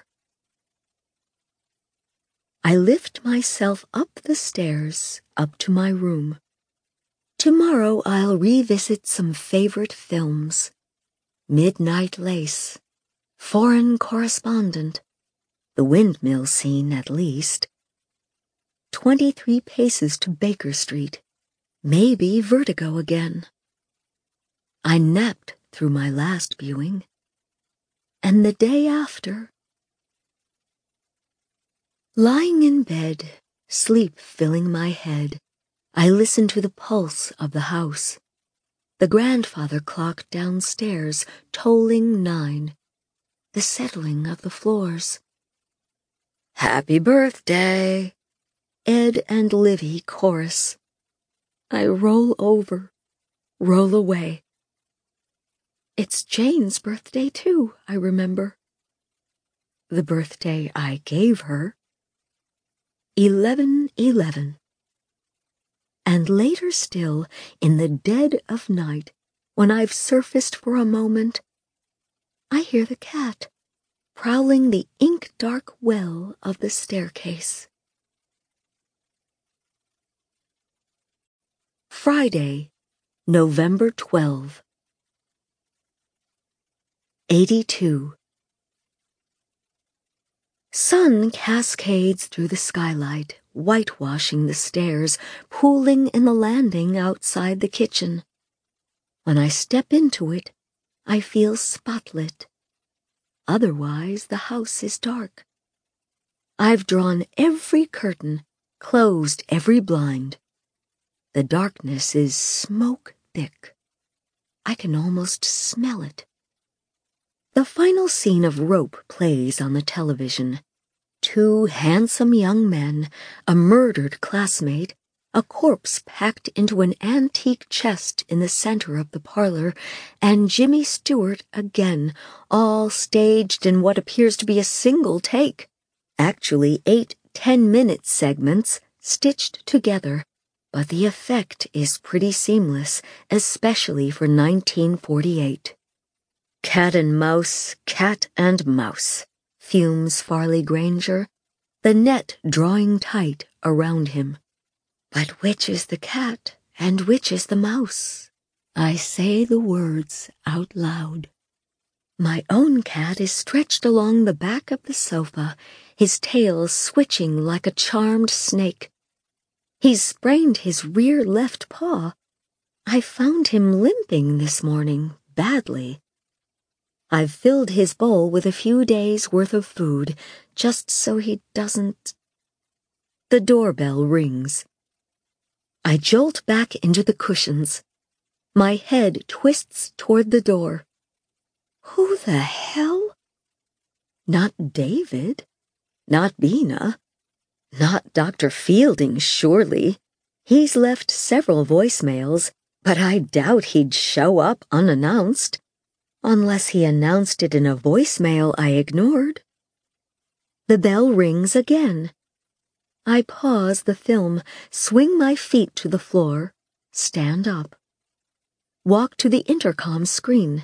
I lift myself up the stairs, up to my room. Tomorrow I'll revisit some favorite films. Midnight Lace, Foreign Correspondent, the windmill scene at least. 23 paces to Baker Street, maybe Vertigo again. I napped through my last viewing. And the day after. Lying in bed, sleep filling my head, I listen to the pulse of the house. The grandfather clock downstairs tolling 9. The settling of the floors. Happy birthday! Ed and Livy chorus. I roll over, roll away. It's Jane's birthday, too, I remember. The birthday I gave her. 11/11. And later still, in the dead of night, when I've surfaced for a moment, I hear the cat prowling the ink-dark well of the staircase. Friday, November 12. 82. Sun cascades through the skylight, whitewashing the stairs, pooling in the landing outside the kitchen. When I step into it, I feel spotlit. Otherwise, the house is dark. I've drawn every curtain, closed every blind. The darkness is smoke thick. I can almost smell it. The final scene of Rope plays on the television. Two handsome young men, a murdered classmate, a corpse packed into an antique chest in the center of the parlor, and Jimmy Stewart again, all staged in what appears to be a single take. Actually 8 10-minute segments stitched together, but the effect is pretty seamless, especially for 1948. Cat and mouse, fumes Farley Granger, the net drawing tight around him. But which is the cat and which is the mouse? I say the words out loud. My own cat is stretched along the back of the sofa, his tail switching like a charmed snake. He's sprained his rear left paw. I found him limping this morning, badly. I've filled his bowl with a few days' worth of food, just so he doesn't... The doorbell rings. I jolt back into the cushions. My head twists toward the door. Who the hell? Not David. Not Bina. Not Dr. Fielding, surely. He's left several voicemails, but I doubt he'd show up unannounced. Unless he announced it in a voicemail I ignored. The bell rings again. I pause the film, swing my feet to the floor, stand up. Walk to the intercom screen.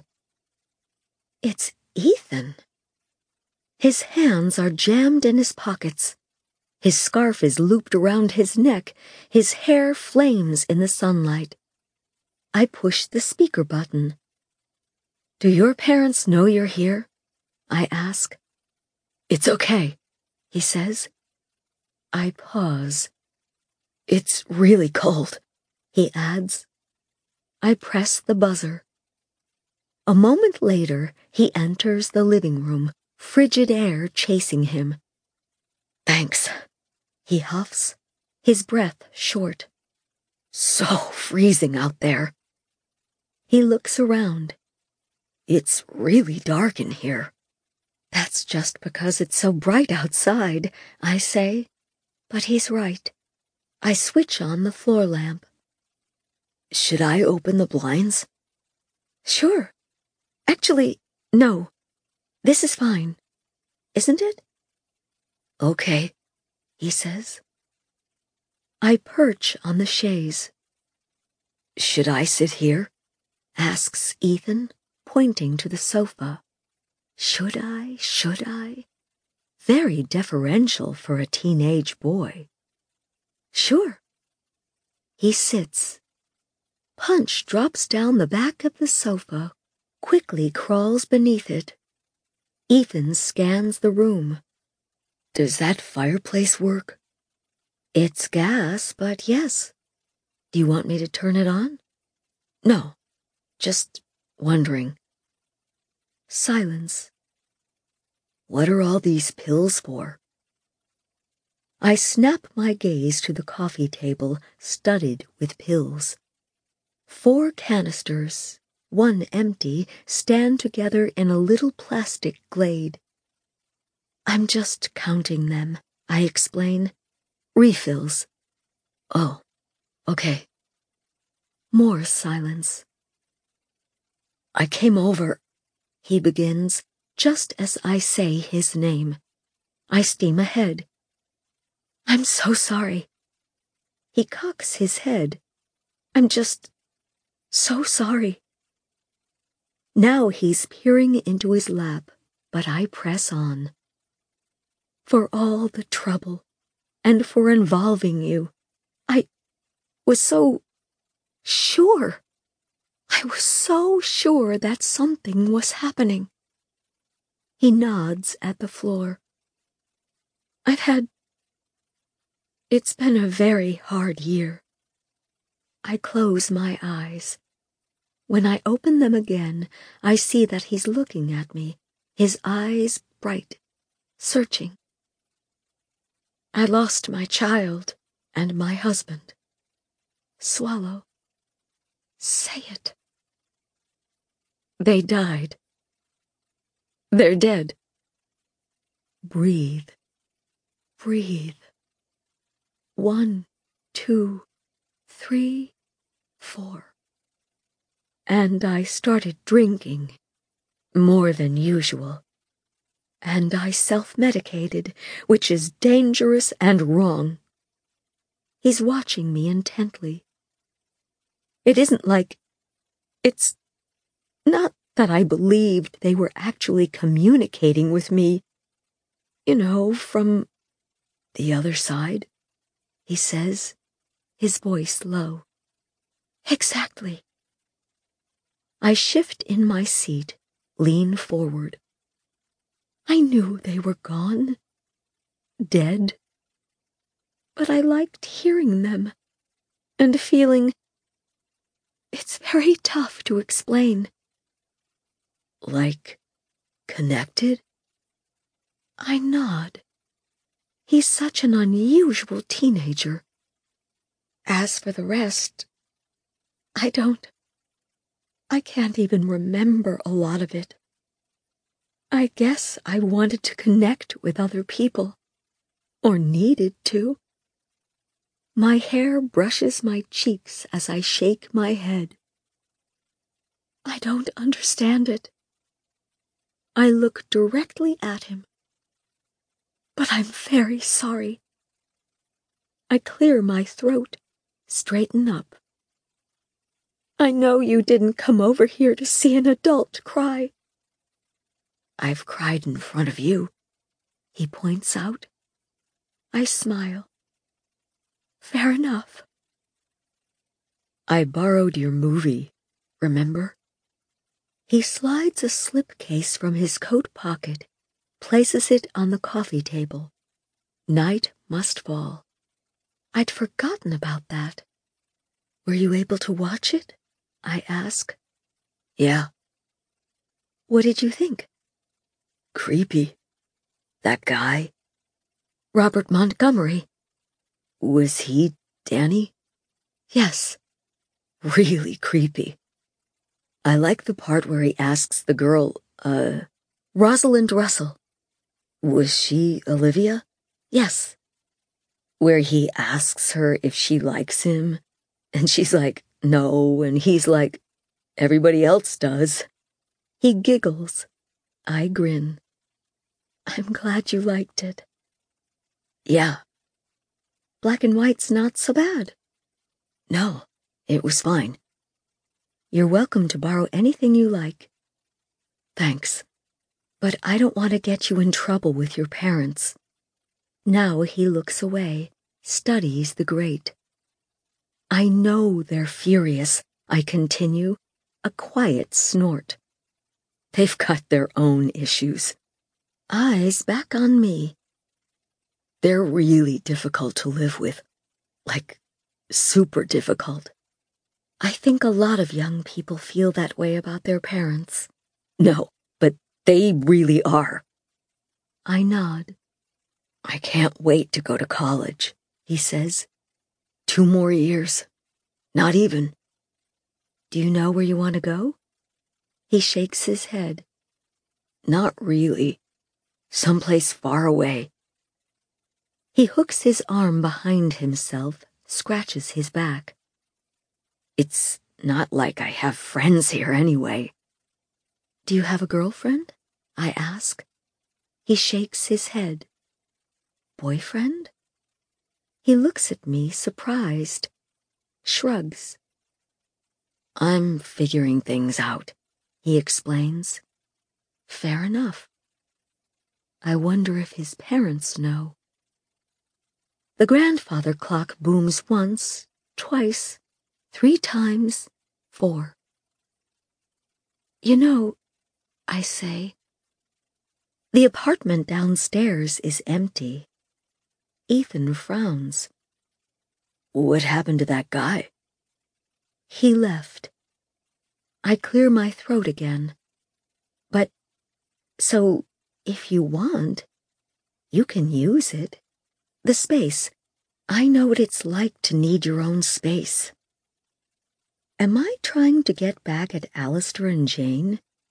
It's Ethan. His hands are jammed in his pockets. His scarf is looped around his neck. His hair flames in the sunlight. I push the speaker button. Do your parents know you're here? I ask. It's okay, he says. I pause. It's really cold, he adds. I press the buzzer. A moment later, he enters the living room, frigid air chasing him. Thanks, he huffs, his breath short. So freezing out there. He looks around. It's really dark in here. That's just because it's so bright outside, I say. But he's right. I switch on the floor lamp. Should I open the blinds? Sure. Actually, no. This is fine. Isn't it? Okay, he says. I perch on the chaise. Should I sit here? Asks Ethan, pointing to the sofa. Should I? Very deferential for a teenage boy. Sure. He sits. Punch drops down the back of the sofa, quickly crawls beneath it. Ethan scans the room. Does that fireplace work? It's gas, but yes. Do you want me to turn it on? No, just wondering. Silence. What are all these pills for? I snap my gaze to the coffee table studded with pills. 4 canisters, one empty, stand together in a little plastic glade. I'm just counting them, I explain. Refills. Oh, okay. More silence. I came over, he begins, just as I say his name. I steam ahead. I'm so sorry. He cocks his head. I'm just so sorry. Now he's peering into his lap, but I press on. For all the trouble, and for involving you. I was so sure. I was so sure that something was happening. He nods at the floor. It's been a very hard year. I close my eyes. When I open them again, I see that he's looking at me, his eyes bright, searching. I lost my child and my husband. Swallow. Say it. They died. They're dead. Breathe. Breathe. 1, 2, 3, 4. And I started drinking, more than usual. And I self-medicated, which is dangerous and wrong. He's watching me intently. It isn't like... It's not that I believed they were actually communicating with me. You know, from the other side, he says, his voice low. Exactly. I shift in my seat, lean forward. I knew they were gone, dead. But I liked hearing them and feeling... It's very tough to explain. Like, connected? I nod. He's such an unusual teenager. As for the rest, I can't even remember a lot of it. I guess I wanted to connect with other people, or needed to. My hair brushes my cheeks as I shake my head. I don't understand it. I look directly at him. But I'm very sorry. I clear my throat, straighten up. I know you didn't come over here to see an adult cry. I've cried in front of you, he points out. I smile. Fair enough. I borrowed your movie, remember? He slides a slipcase from his coat pocket, places it on the coffee table. Night Must Fall. I'd forgotten about that. Were you able to watch it? I ask. Yeah. What did you think? Creepy. That guy? Robert Montgomery. Was he Danny? Yes. Really creepy. I like the part where he asks the girl, Rosalind Russell. Was she Olivia? Yes. Where he asks her if she likes him, and she's like, no, and he's like, everybody else does. He giggles. I grin. I'm glad you liked it. Yeah. Black and white's not so bad. No, it was fine. You're welcome to borrow anything you like. Thanks. But I don't want to get you in trouble with your parents. Now he looks away, studies the grate. I know they're furious, I continue, a quiet snort. They've got their own issues. Eyes back on me. They're really difficult to live with. Like, super difficult. I think a lot of young people feel that way about their parents. No, but they really are. I nod. I can't wait to go to college, he says. 2 more years. Not even. Do you know where you want to go? He shakes his head. Not really. Someplace far away. He hooks his arm behind himself, scratches his back. It's not like I have friends here anyway. Do you have a girlfriend? I ask. He shakes his head. Boyfriend? He looks at me, surprised. Shrugs. I'm figuring things out, he explains. Fair enough. I wonder if his parents know. The grandfather clock booms once, twice, 3 times, 4. You know, I say, the apartment downstairs is empty. Ethan frowns. What happened to that guy? He left. I clear my throat again. But, so, if you want, you can use it. The space. I know what it's like to need your own space. Am I trying to get back at Alistair and Jane?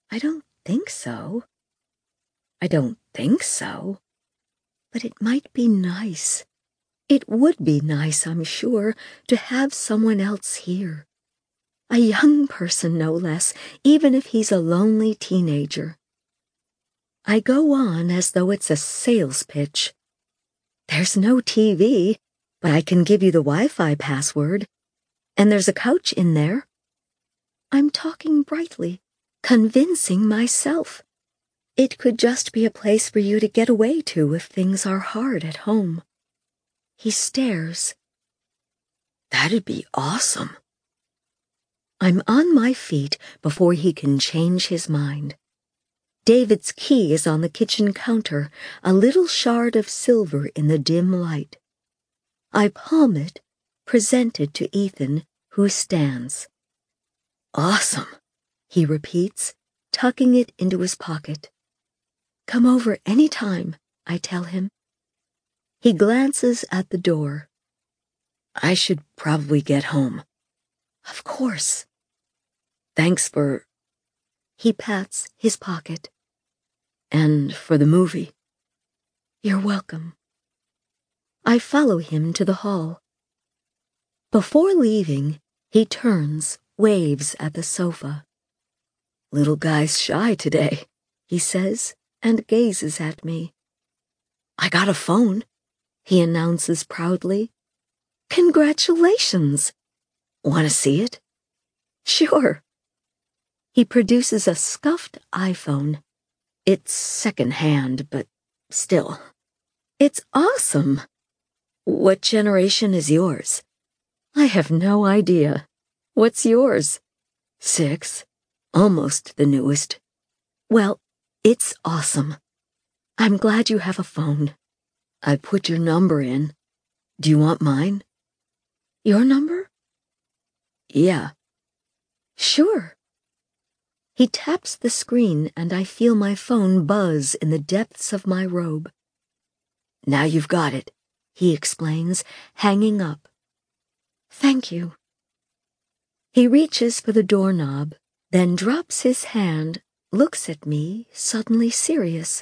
I don't think so. I don't think so. But it might be nice. It would be nice, I'm sure, to have someone else here. A young person, no less, even if he's a lonely teenager. I go on as though it's a sales pitch. There's no TV, but I can give you the Wi-Fi password. And there's a couch in there. I'm talking brightly, convincing myself. It could just be a place for you to get away to if things are hard at home. He stares. That'd be awesome. I'm on my feet before he can change his mind. David's key is on the kitchen counter, a little shard of silver in the dim light. I palm it, present it to Ethan, who stands. Awesome, he repeats, tucking it into his pocket. Come over any time, I tell him. He glances at the door. I should probably get home. Of course. Thanks for... He pats his pocket. And for the movie. You're welcome. I follow him to the hall. Before leaving, he turns, waves at the sofa. Little guy's shy today, he says, and gazes at me. I got a phone, he announces proudly. Congratulations! Want to see it? Sure. He produces a scuffed iPhone. It's second-hand, but still. It's awesome. What generation is yours? I have no idea. What's yours? 6. Almost the newest. Well, it's awesome. I'm glad you have a phone. I put your number in. Do you want mine? Your number? Yeah. Sure. He taps the screen and I feel my phone buzz in the depths of my robe. Now you've got it, he explains, hanging up. Thank you. He reaches for the doorknob, then drops his hand, looks at me, suddenly serious.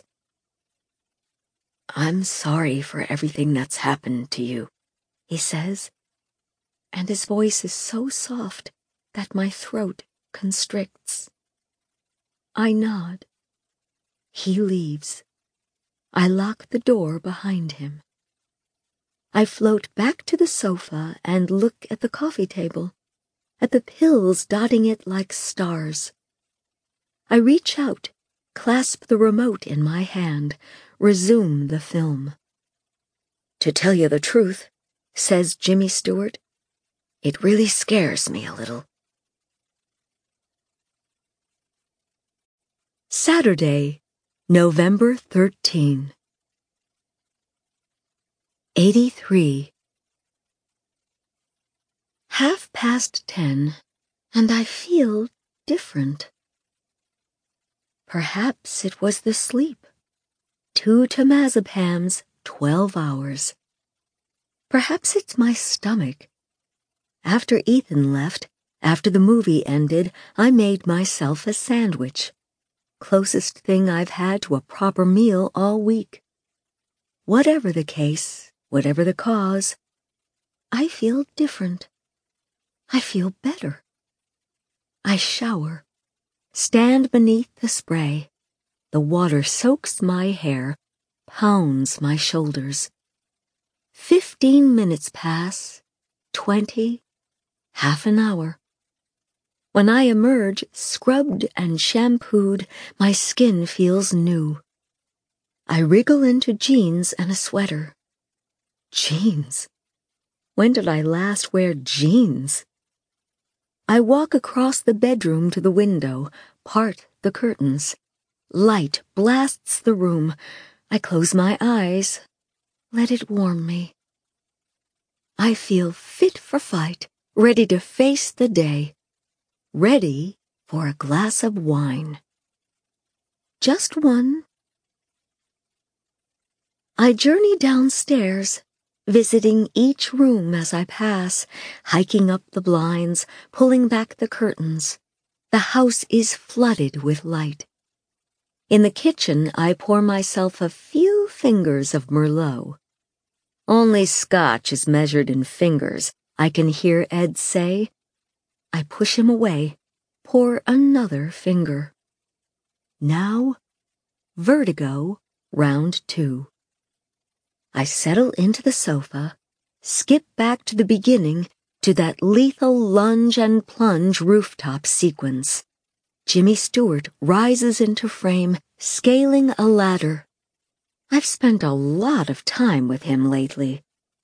I'm sorry for everything that's happened to you, he says, and his voice is so soft that my throat constricts. I nod. He leaves. I lock the door behind him. I float back to the sofa and look at the coffee table, at the pills dotting it like stars. I reach out, clasp the remote in my hand, resume the film. To tell you the truth, says Jimmy Stewart, it really scares me a little. Saturday, November 13. 83. 10:30, and I feel different. Perhaps it was the sleep. 2 temazepams, 12 hours. Perhaps it's my stomach. After Ethan left, after the movie ended, I made myself a sandwich. Closest thing I've had to a proper meal all week. Whatever the case, whatever the cause, I feel different. I feel better. I shower, stand beneath the spray. The water soaks my hair, pounds my shoulders. 15 minutes pass, 20, half an hour. When I emerge, scrubbed and shampooed, my skin feels new. I wriggle into jeans and a sweater. Jeans? When did I last wear jeans? I walk across the bedroom to the window, part the curtains. Light blasts the room. I close my eyes. Let it warm me. I feel fit for fight, ready to face the day. Ready for a glass of wine. Just one. I journey downstairs, visiting each room as I pass, hiking up the blinds, pulling back the curtains. The house is flooded with light. In the kitchen, I pour myself a few fingers of Merlot. Only scotch is measured in fingers, I can hear Ed say. I push him away, pour another finger. Now, vertigo, round 2. I settle into the sofa, skip back to the beginning, to that lethal lunge and plunge rooftop sequence. Jimmy Stewart rises into frame, scaling a ladder. I've spent a lot of time with him lately.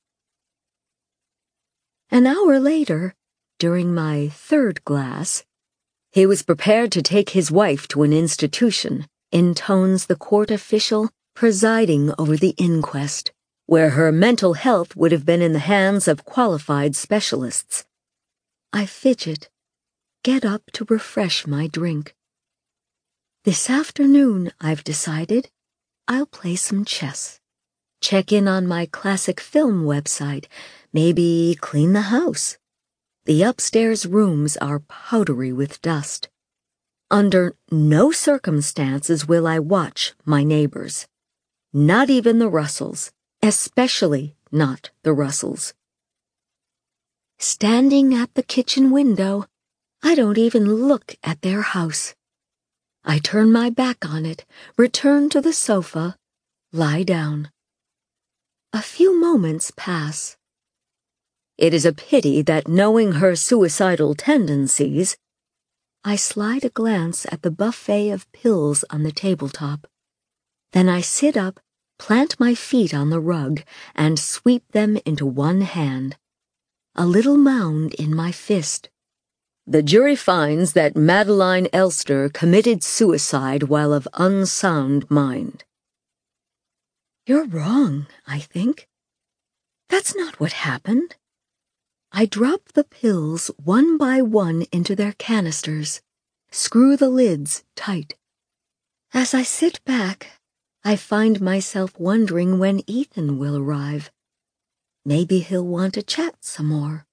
An hour later, during my 3rd glass, he was prepared to take his wife to an institution, intones the court official presiding over the inquest, where her mental health would have been in the hands of qualified specialists. I fidget, get up to refresh my drink. This afternoon, I've decided, I'll play some chess. Check in on my classic film website, maybe clean the house. The upstairs rooms are powdery with dust. Under no circumstances will I watch my neighbors. Not even the Russells, especially not the Russells. Standing at the kitchen window, I don't even look at their house. I turn my back on it, return to the sofa, lie down. A few moments pass. It is a pity that, knowing her suicidal tendencies, I slide a glance at the buffet of pills on the tabletop. Then I sit up, plant my feet on the rug, and sweep them into one hand. A little mound in my fist. The jury finds that Madeline Elster committed suicide while of unsound mind. You're wrong, I think. That's not what happened. I drop the pills one by one into their canisters, screw the lids tight. As I sit back, I find myself wondering when Ethan will arrive. Maybe he'll want to chat some more.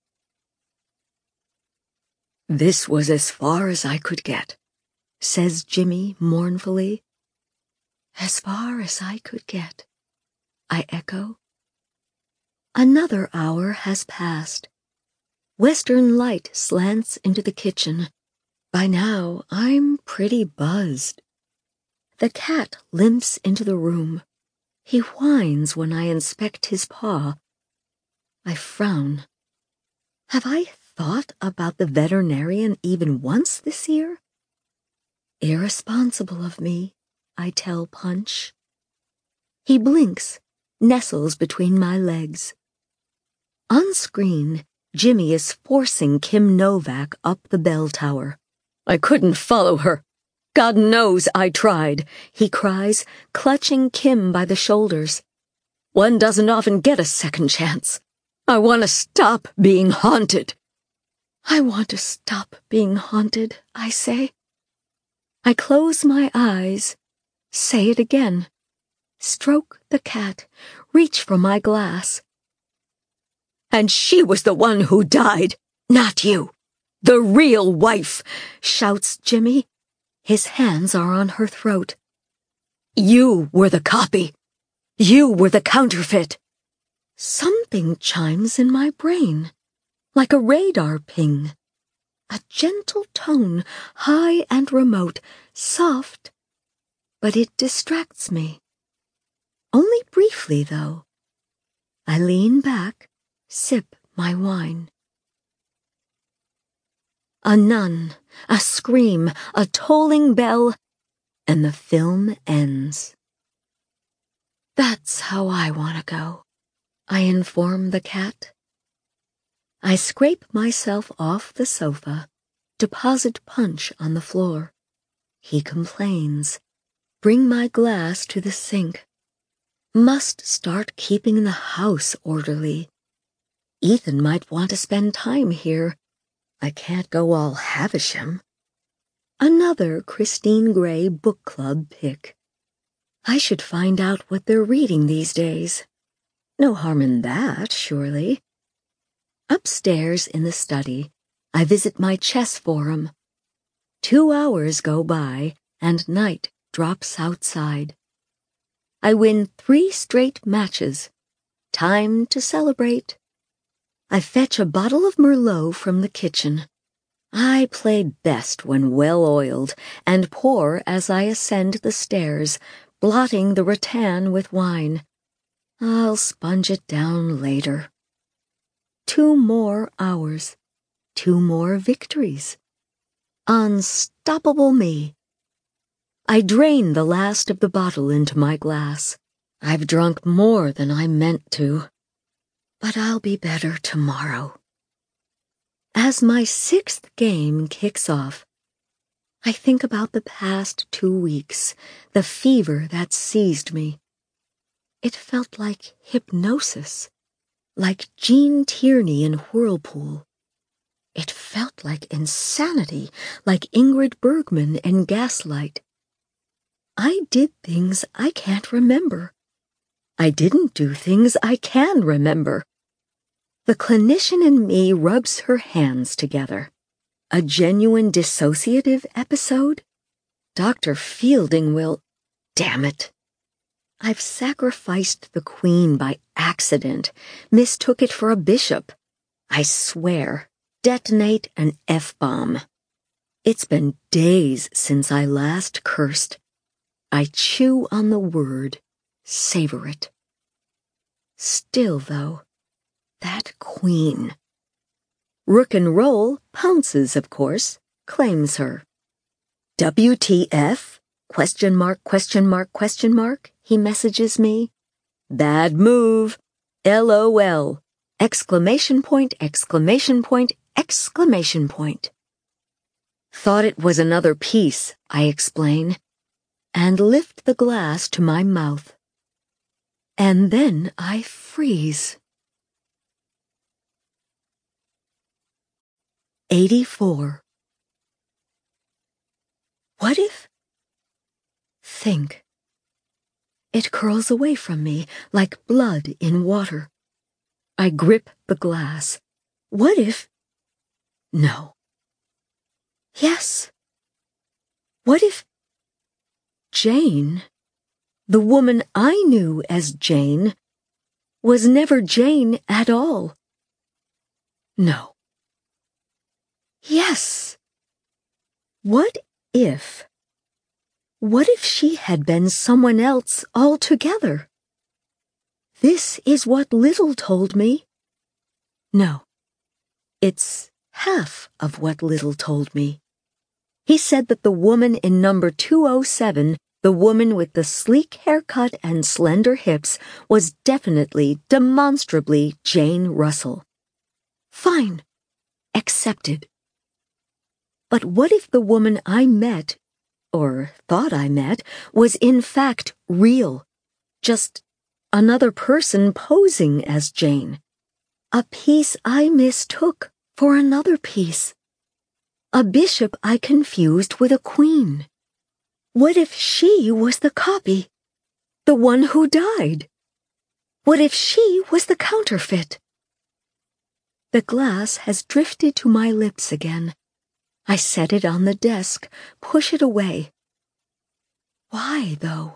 This was as far as I could get, says Jimmy mournfully. As far as I could get, I echo. Another hour has passed. Western light slants into the kitchen. By now, I'm pretty buzzed. The cat limps into the room. He whines when I inspect his paw. I frown. Have I thought about the veterinarian even once this year? Irresponsible of me, I tell Punch. He blinks, nestles between my legs. On screen, Jimmy is forcing Kim Novak up the bell tower. I couldn't follow her. God knows I tried, he cries, clutching Kim by the shoulders. One doesn't often get a second chance. I want to stop being haunted. I want to stop being haunted, I say. I close my eyes, say it again, stroke the cat, reach for my glass. And she was the one who died, not you. The real wife, shouts Jimmy. His hands are on her throat. You were the copy. You were the counterfeit. Something chimes in my brain, like a radar ping. A gentle tone, high and remote, soft, but it distracts me. Only briefly, though. I lean back, sip my wine. A nun, a scream, a tolling bell, and the film ends. That's how I want to go, I inform the cat. I scrape myself off the sofa, deposit Punch on the floor. He complains. Bring my glass to the sink. Must start keeping the house orderly. Ethan might want to spend time here. I can't go all Havisham. Another Christine Gray book club pick. I should find out what they're reading these days. No harm in that, surely. Upstairs in the study, I visit my chess forum. 2 hours go by, and night drops outside. I win 3 straight matches. Time to celebrate. I fetch a bottle of Merlot from the kitchen. I play best when well-oiled, and pour as I ascend the stairs, blotting the rattan with wine. I'll sponge it down later. 2 more hours. 2 more victories. Unstoppable me. I drain the last of the bottle into my glass. I've drunk more than I meant to. But I'll be better tomorrow. As my 6th game kicks off, I think about the past 2 weeks, the fever that seized me. It felt like hypnosis, like Gene Tierney in Whirlpool. It felt like insanity, like Ingrid Bergman in Gaslight. I did things I can't remember. I didn't do things I can remember. The clinician in me rubs her hands together. A genuine dissociative episode? Dr. Fielding will... Damn it. I've sacrificed the Queen by accident, mistook it for a bishop. I swear, detonate an F-bomb. It's been days since I last cursed. I chew on the word, savor it. Still, though, that Queen. Rook and Roll pounces, of course, claims her. WTF? Question mark, question mark, question mark, he messages me. Bad move. LOL. Exclamation point, exclamation point, exclamation point. Thought it was another piece, I explain, and lift the glass to my mouth. And then I freeze. 84. What if? Think. It curls away from me like blood in water. I grip the glass. What if? No. Yes. What if Jane, the woman I knew as Jane, was never Jane at all? No. Yes. What if? What if she had been someone else altogether? This is what Little told me. No. It's half of what Little told me. He said that the woman in number 207, the woman with the sleek haircut and slender hips, was definitely, demonstrably Jane Russell. Fine. Accepted. But what if the woman I met, or thought I met, was in fact real? Just another person posing as Jane. A piece I mistook for another piece. A bishop I confused with a queen. What if she was the copy? The one who died? What if she was the counterfeit? The glass has drifted to my lips again. I set it on the desk, push it away. Why, though?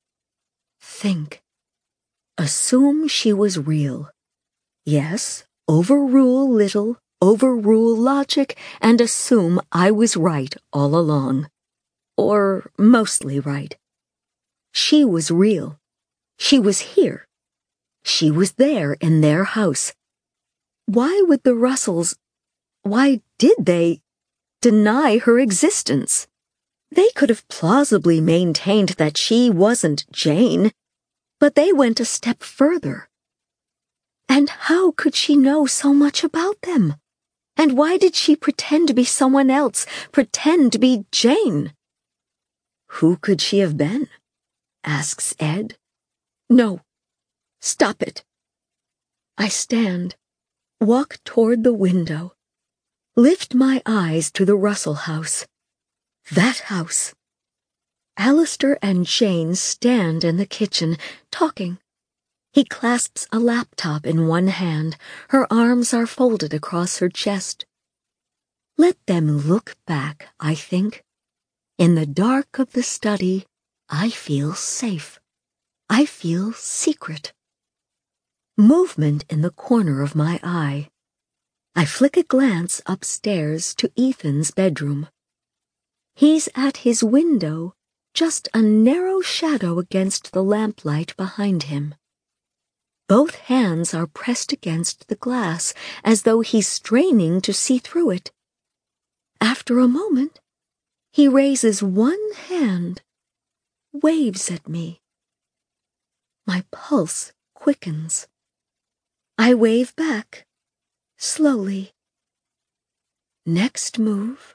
Think. Assume she was real. Yes, overrule Little, overrule logic, and assume I was right all along. Or mostly right. She was real. She was here. She was there in their house. Why would the Russells... Why did they... deny her existence? They could have plausibly maintained that she wasn't Jane, but they went a step further. And how could she know so much about them? And why did she pretend to be someone else, pretend to be Jane? Who could she have been? Asks Ed. No. Stop it. I stand, walk toward the window, lift my eyes to the Russell house. That house. Alistair and Jane stand in the kitchen, talking. He clasps a laptop in one hand. Her arms are folded across her chest. Let them look back, I think. In the dark of the study, I feel safe. I feel secret. Movement in the corner of my eye. I flick a glance upstairs to Ethan's bedroom. He's at his window, just a narrow shadow against the lamplight behind him. Both hands are pressed against the glass, as though he's straining to see through it. After a moment, he raises one hand, waves at me. My pulse quickens. I wave back, slowly. Next move.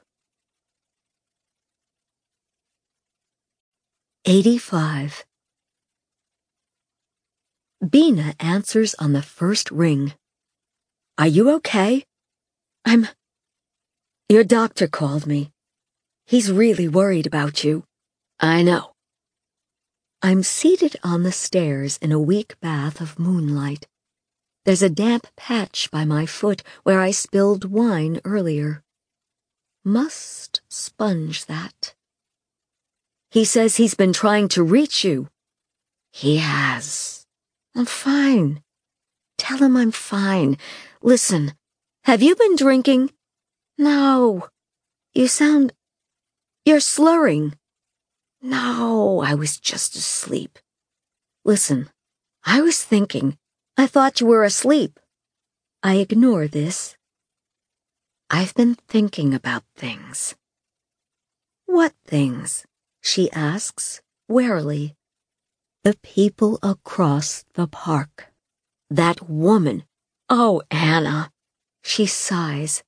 85. Bina answers on the first ring. Are you okay? Your doctor called me. He's really worried about you. I know. I'm seated on the stairs in a weak bath of moonlight. There's a damp patch by my foot where I spilled wine earlier. Must sponge that. He says he's been trying to reach you. He has. I'm fine. Tell him I'm fine. Listen, have you been drinking? No. You're slurring. No, I was just asleep. Listen, I was thinking. I thought you were asleep. I ignore this. I've been thinking about things. What things? She asks, warily. The people across the park. That woman. Oh, Anna. She sighs.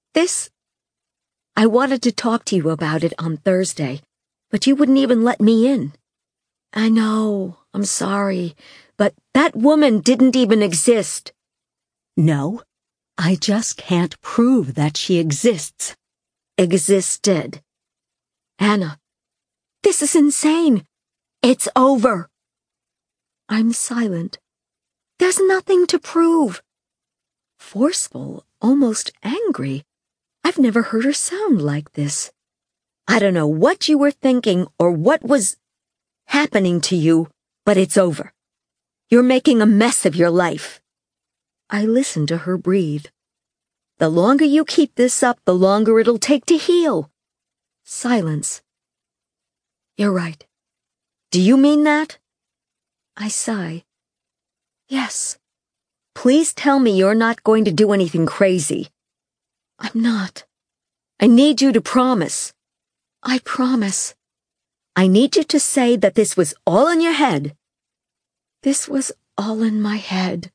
I wanted to talk to you about it on Thursday, but you wouldn't even let me in. I know, I'm sorry, but that woman didn't even exist. No, I just can't prove that she exists. Existed. Anna, this is insane. It's over. I'm silent. There's nothing to prove. Forceful, almost angry. I've never heard her sound like this. I don't know what you were thinking or what was happening to you, but it's over. You're making a mess of your life. I listen to her breathe. The longer you keep this up, the longer it'll take to heal. Silence. You're right. Do you mean that? I sigh. Yes. Please tell me you're not going to do anything crazy. I'm not. I need you to promise. I promise. I need you to say that this was all in your head. This was all in my head.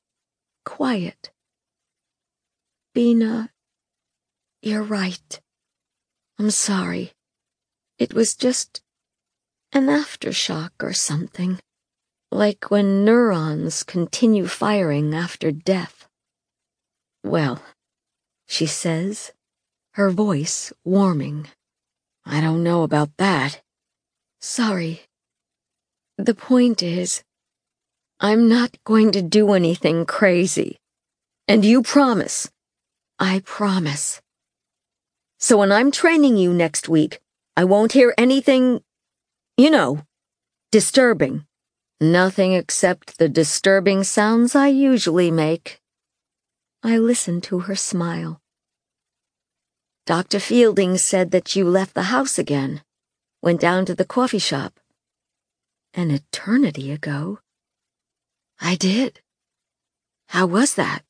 Quiet. Bina, you're right. I'm sorry. It was just an aftershock or something. Like when neurons continue firing after death. Well, she says, her voice warming. I don't know about that. Sorry. The point is, I'm not going to do anything crazy. And you promise. I promise. So when I'm training you next week, I won't hear anything, disturbing. Nothing except the disturbing sounds I usually make. I listen to her smile. Dr. Fielding said that you left the house again. Went down to the coffee shop. An eternity ago. I did. How was that?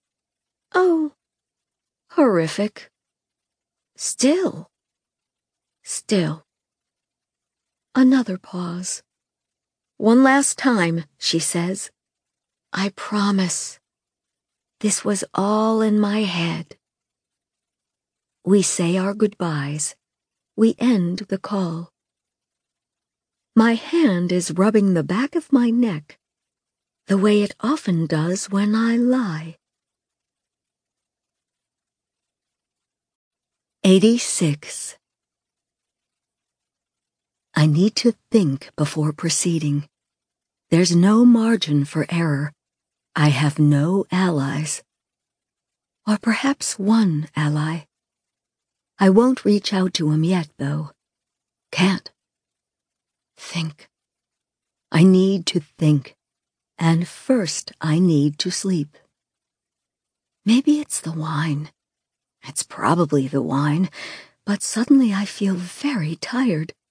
Oh, horrific. Still. Another pause. One last time, she says. I promise. This was all in my head. We say our goodbyes. We end the call. My hand is rubbing the back of my neck, the way it often does when I lie. 86. I need to think before proceeding. There's no margin for error. I have no allies. Or perhaps one ally. I won't reach out to him yet, though. Can't. Think. I need to think. And first I need to sleep. Maybe it's the wine. It's probably the wine, but suddenly I feel very tired.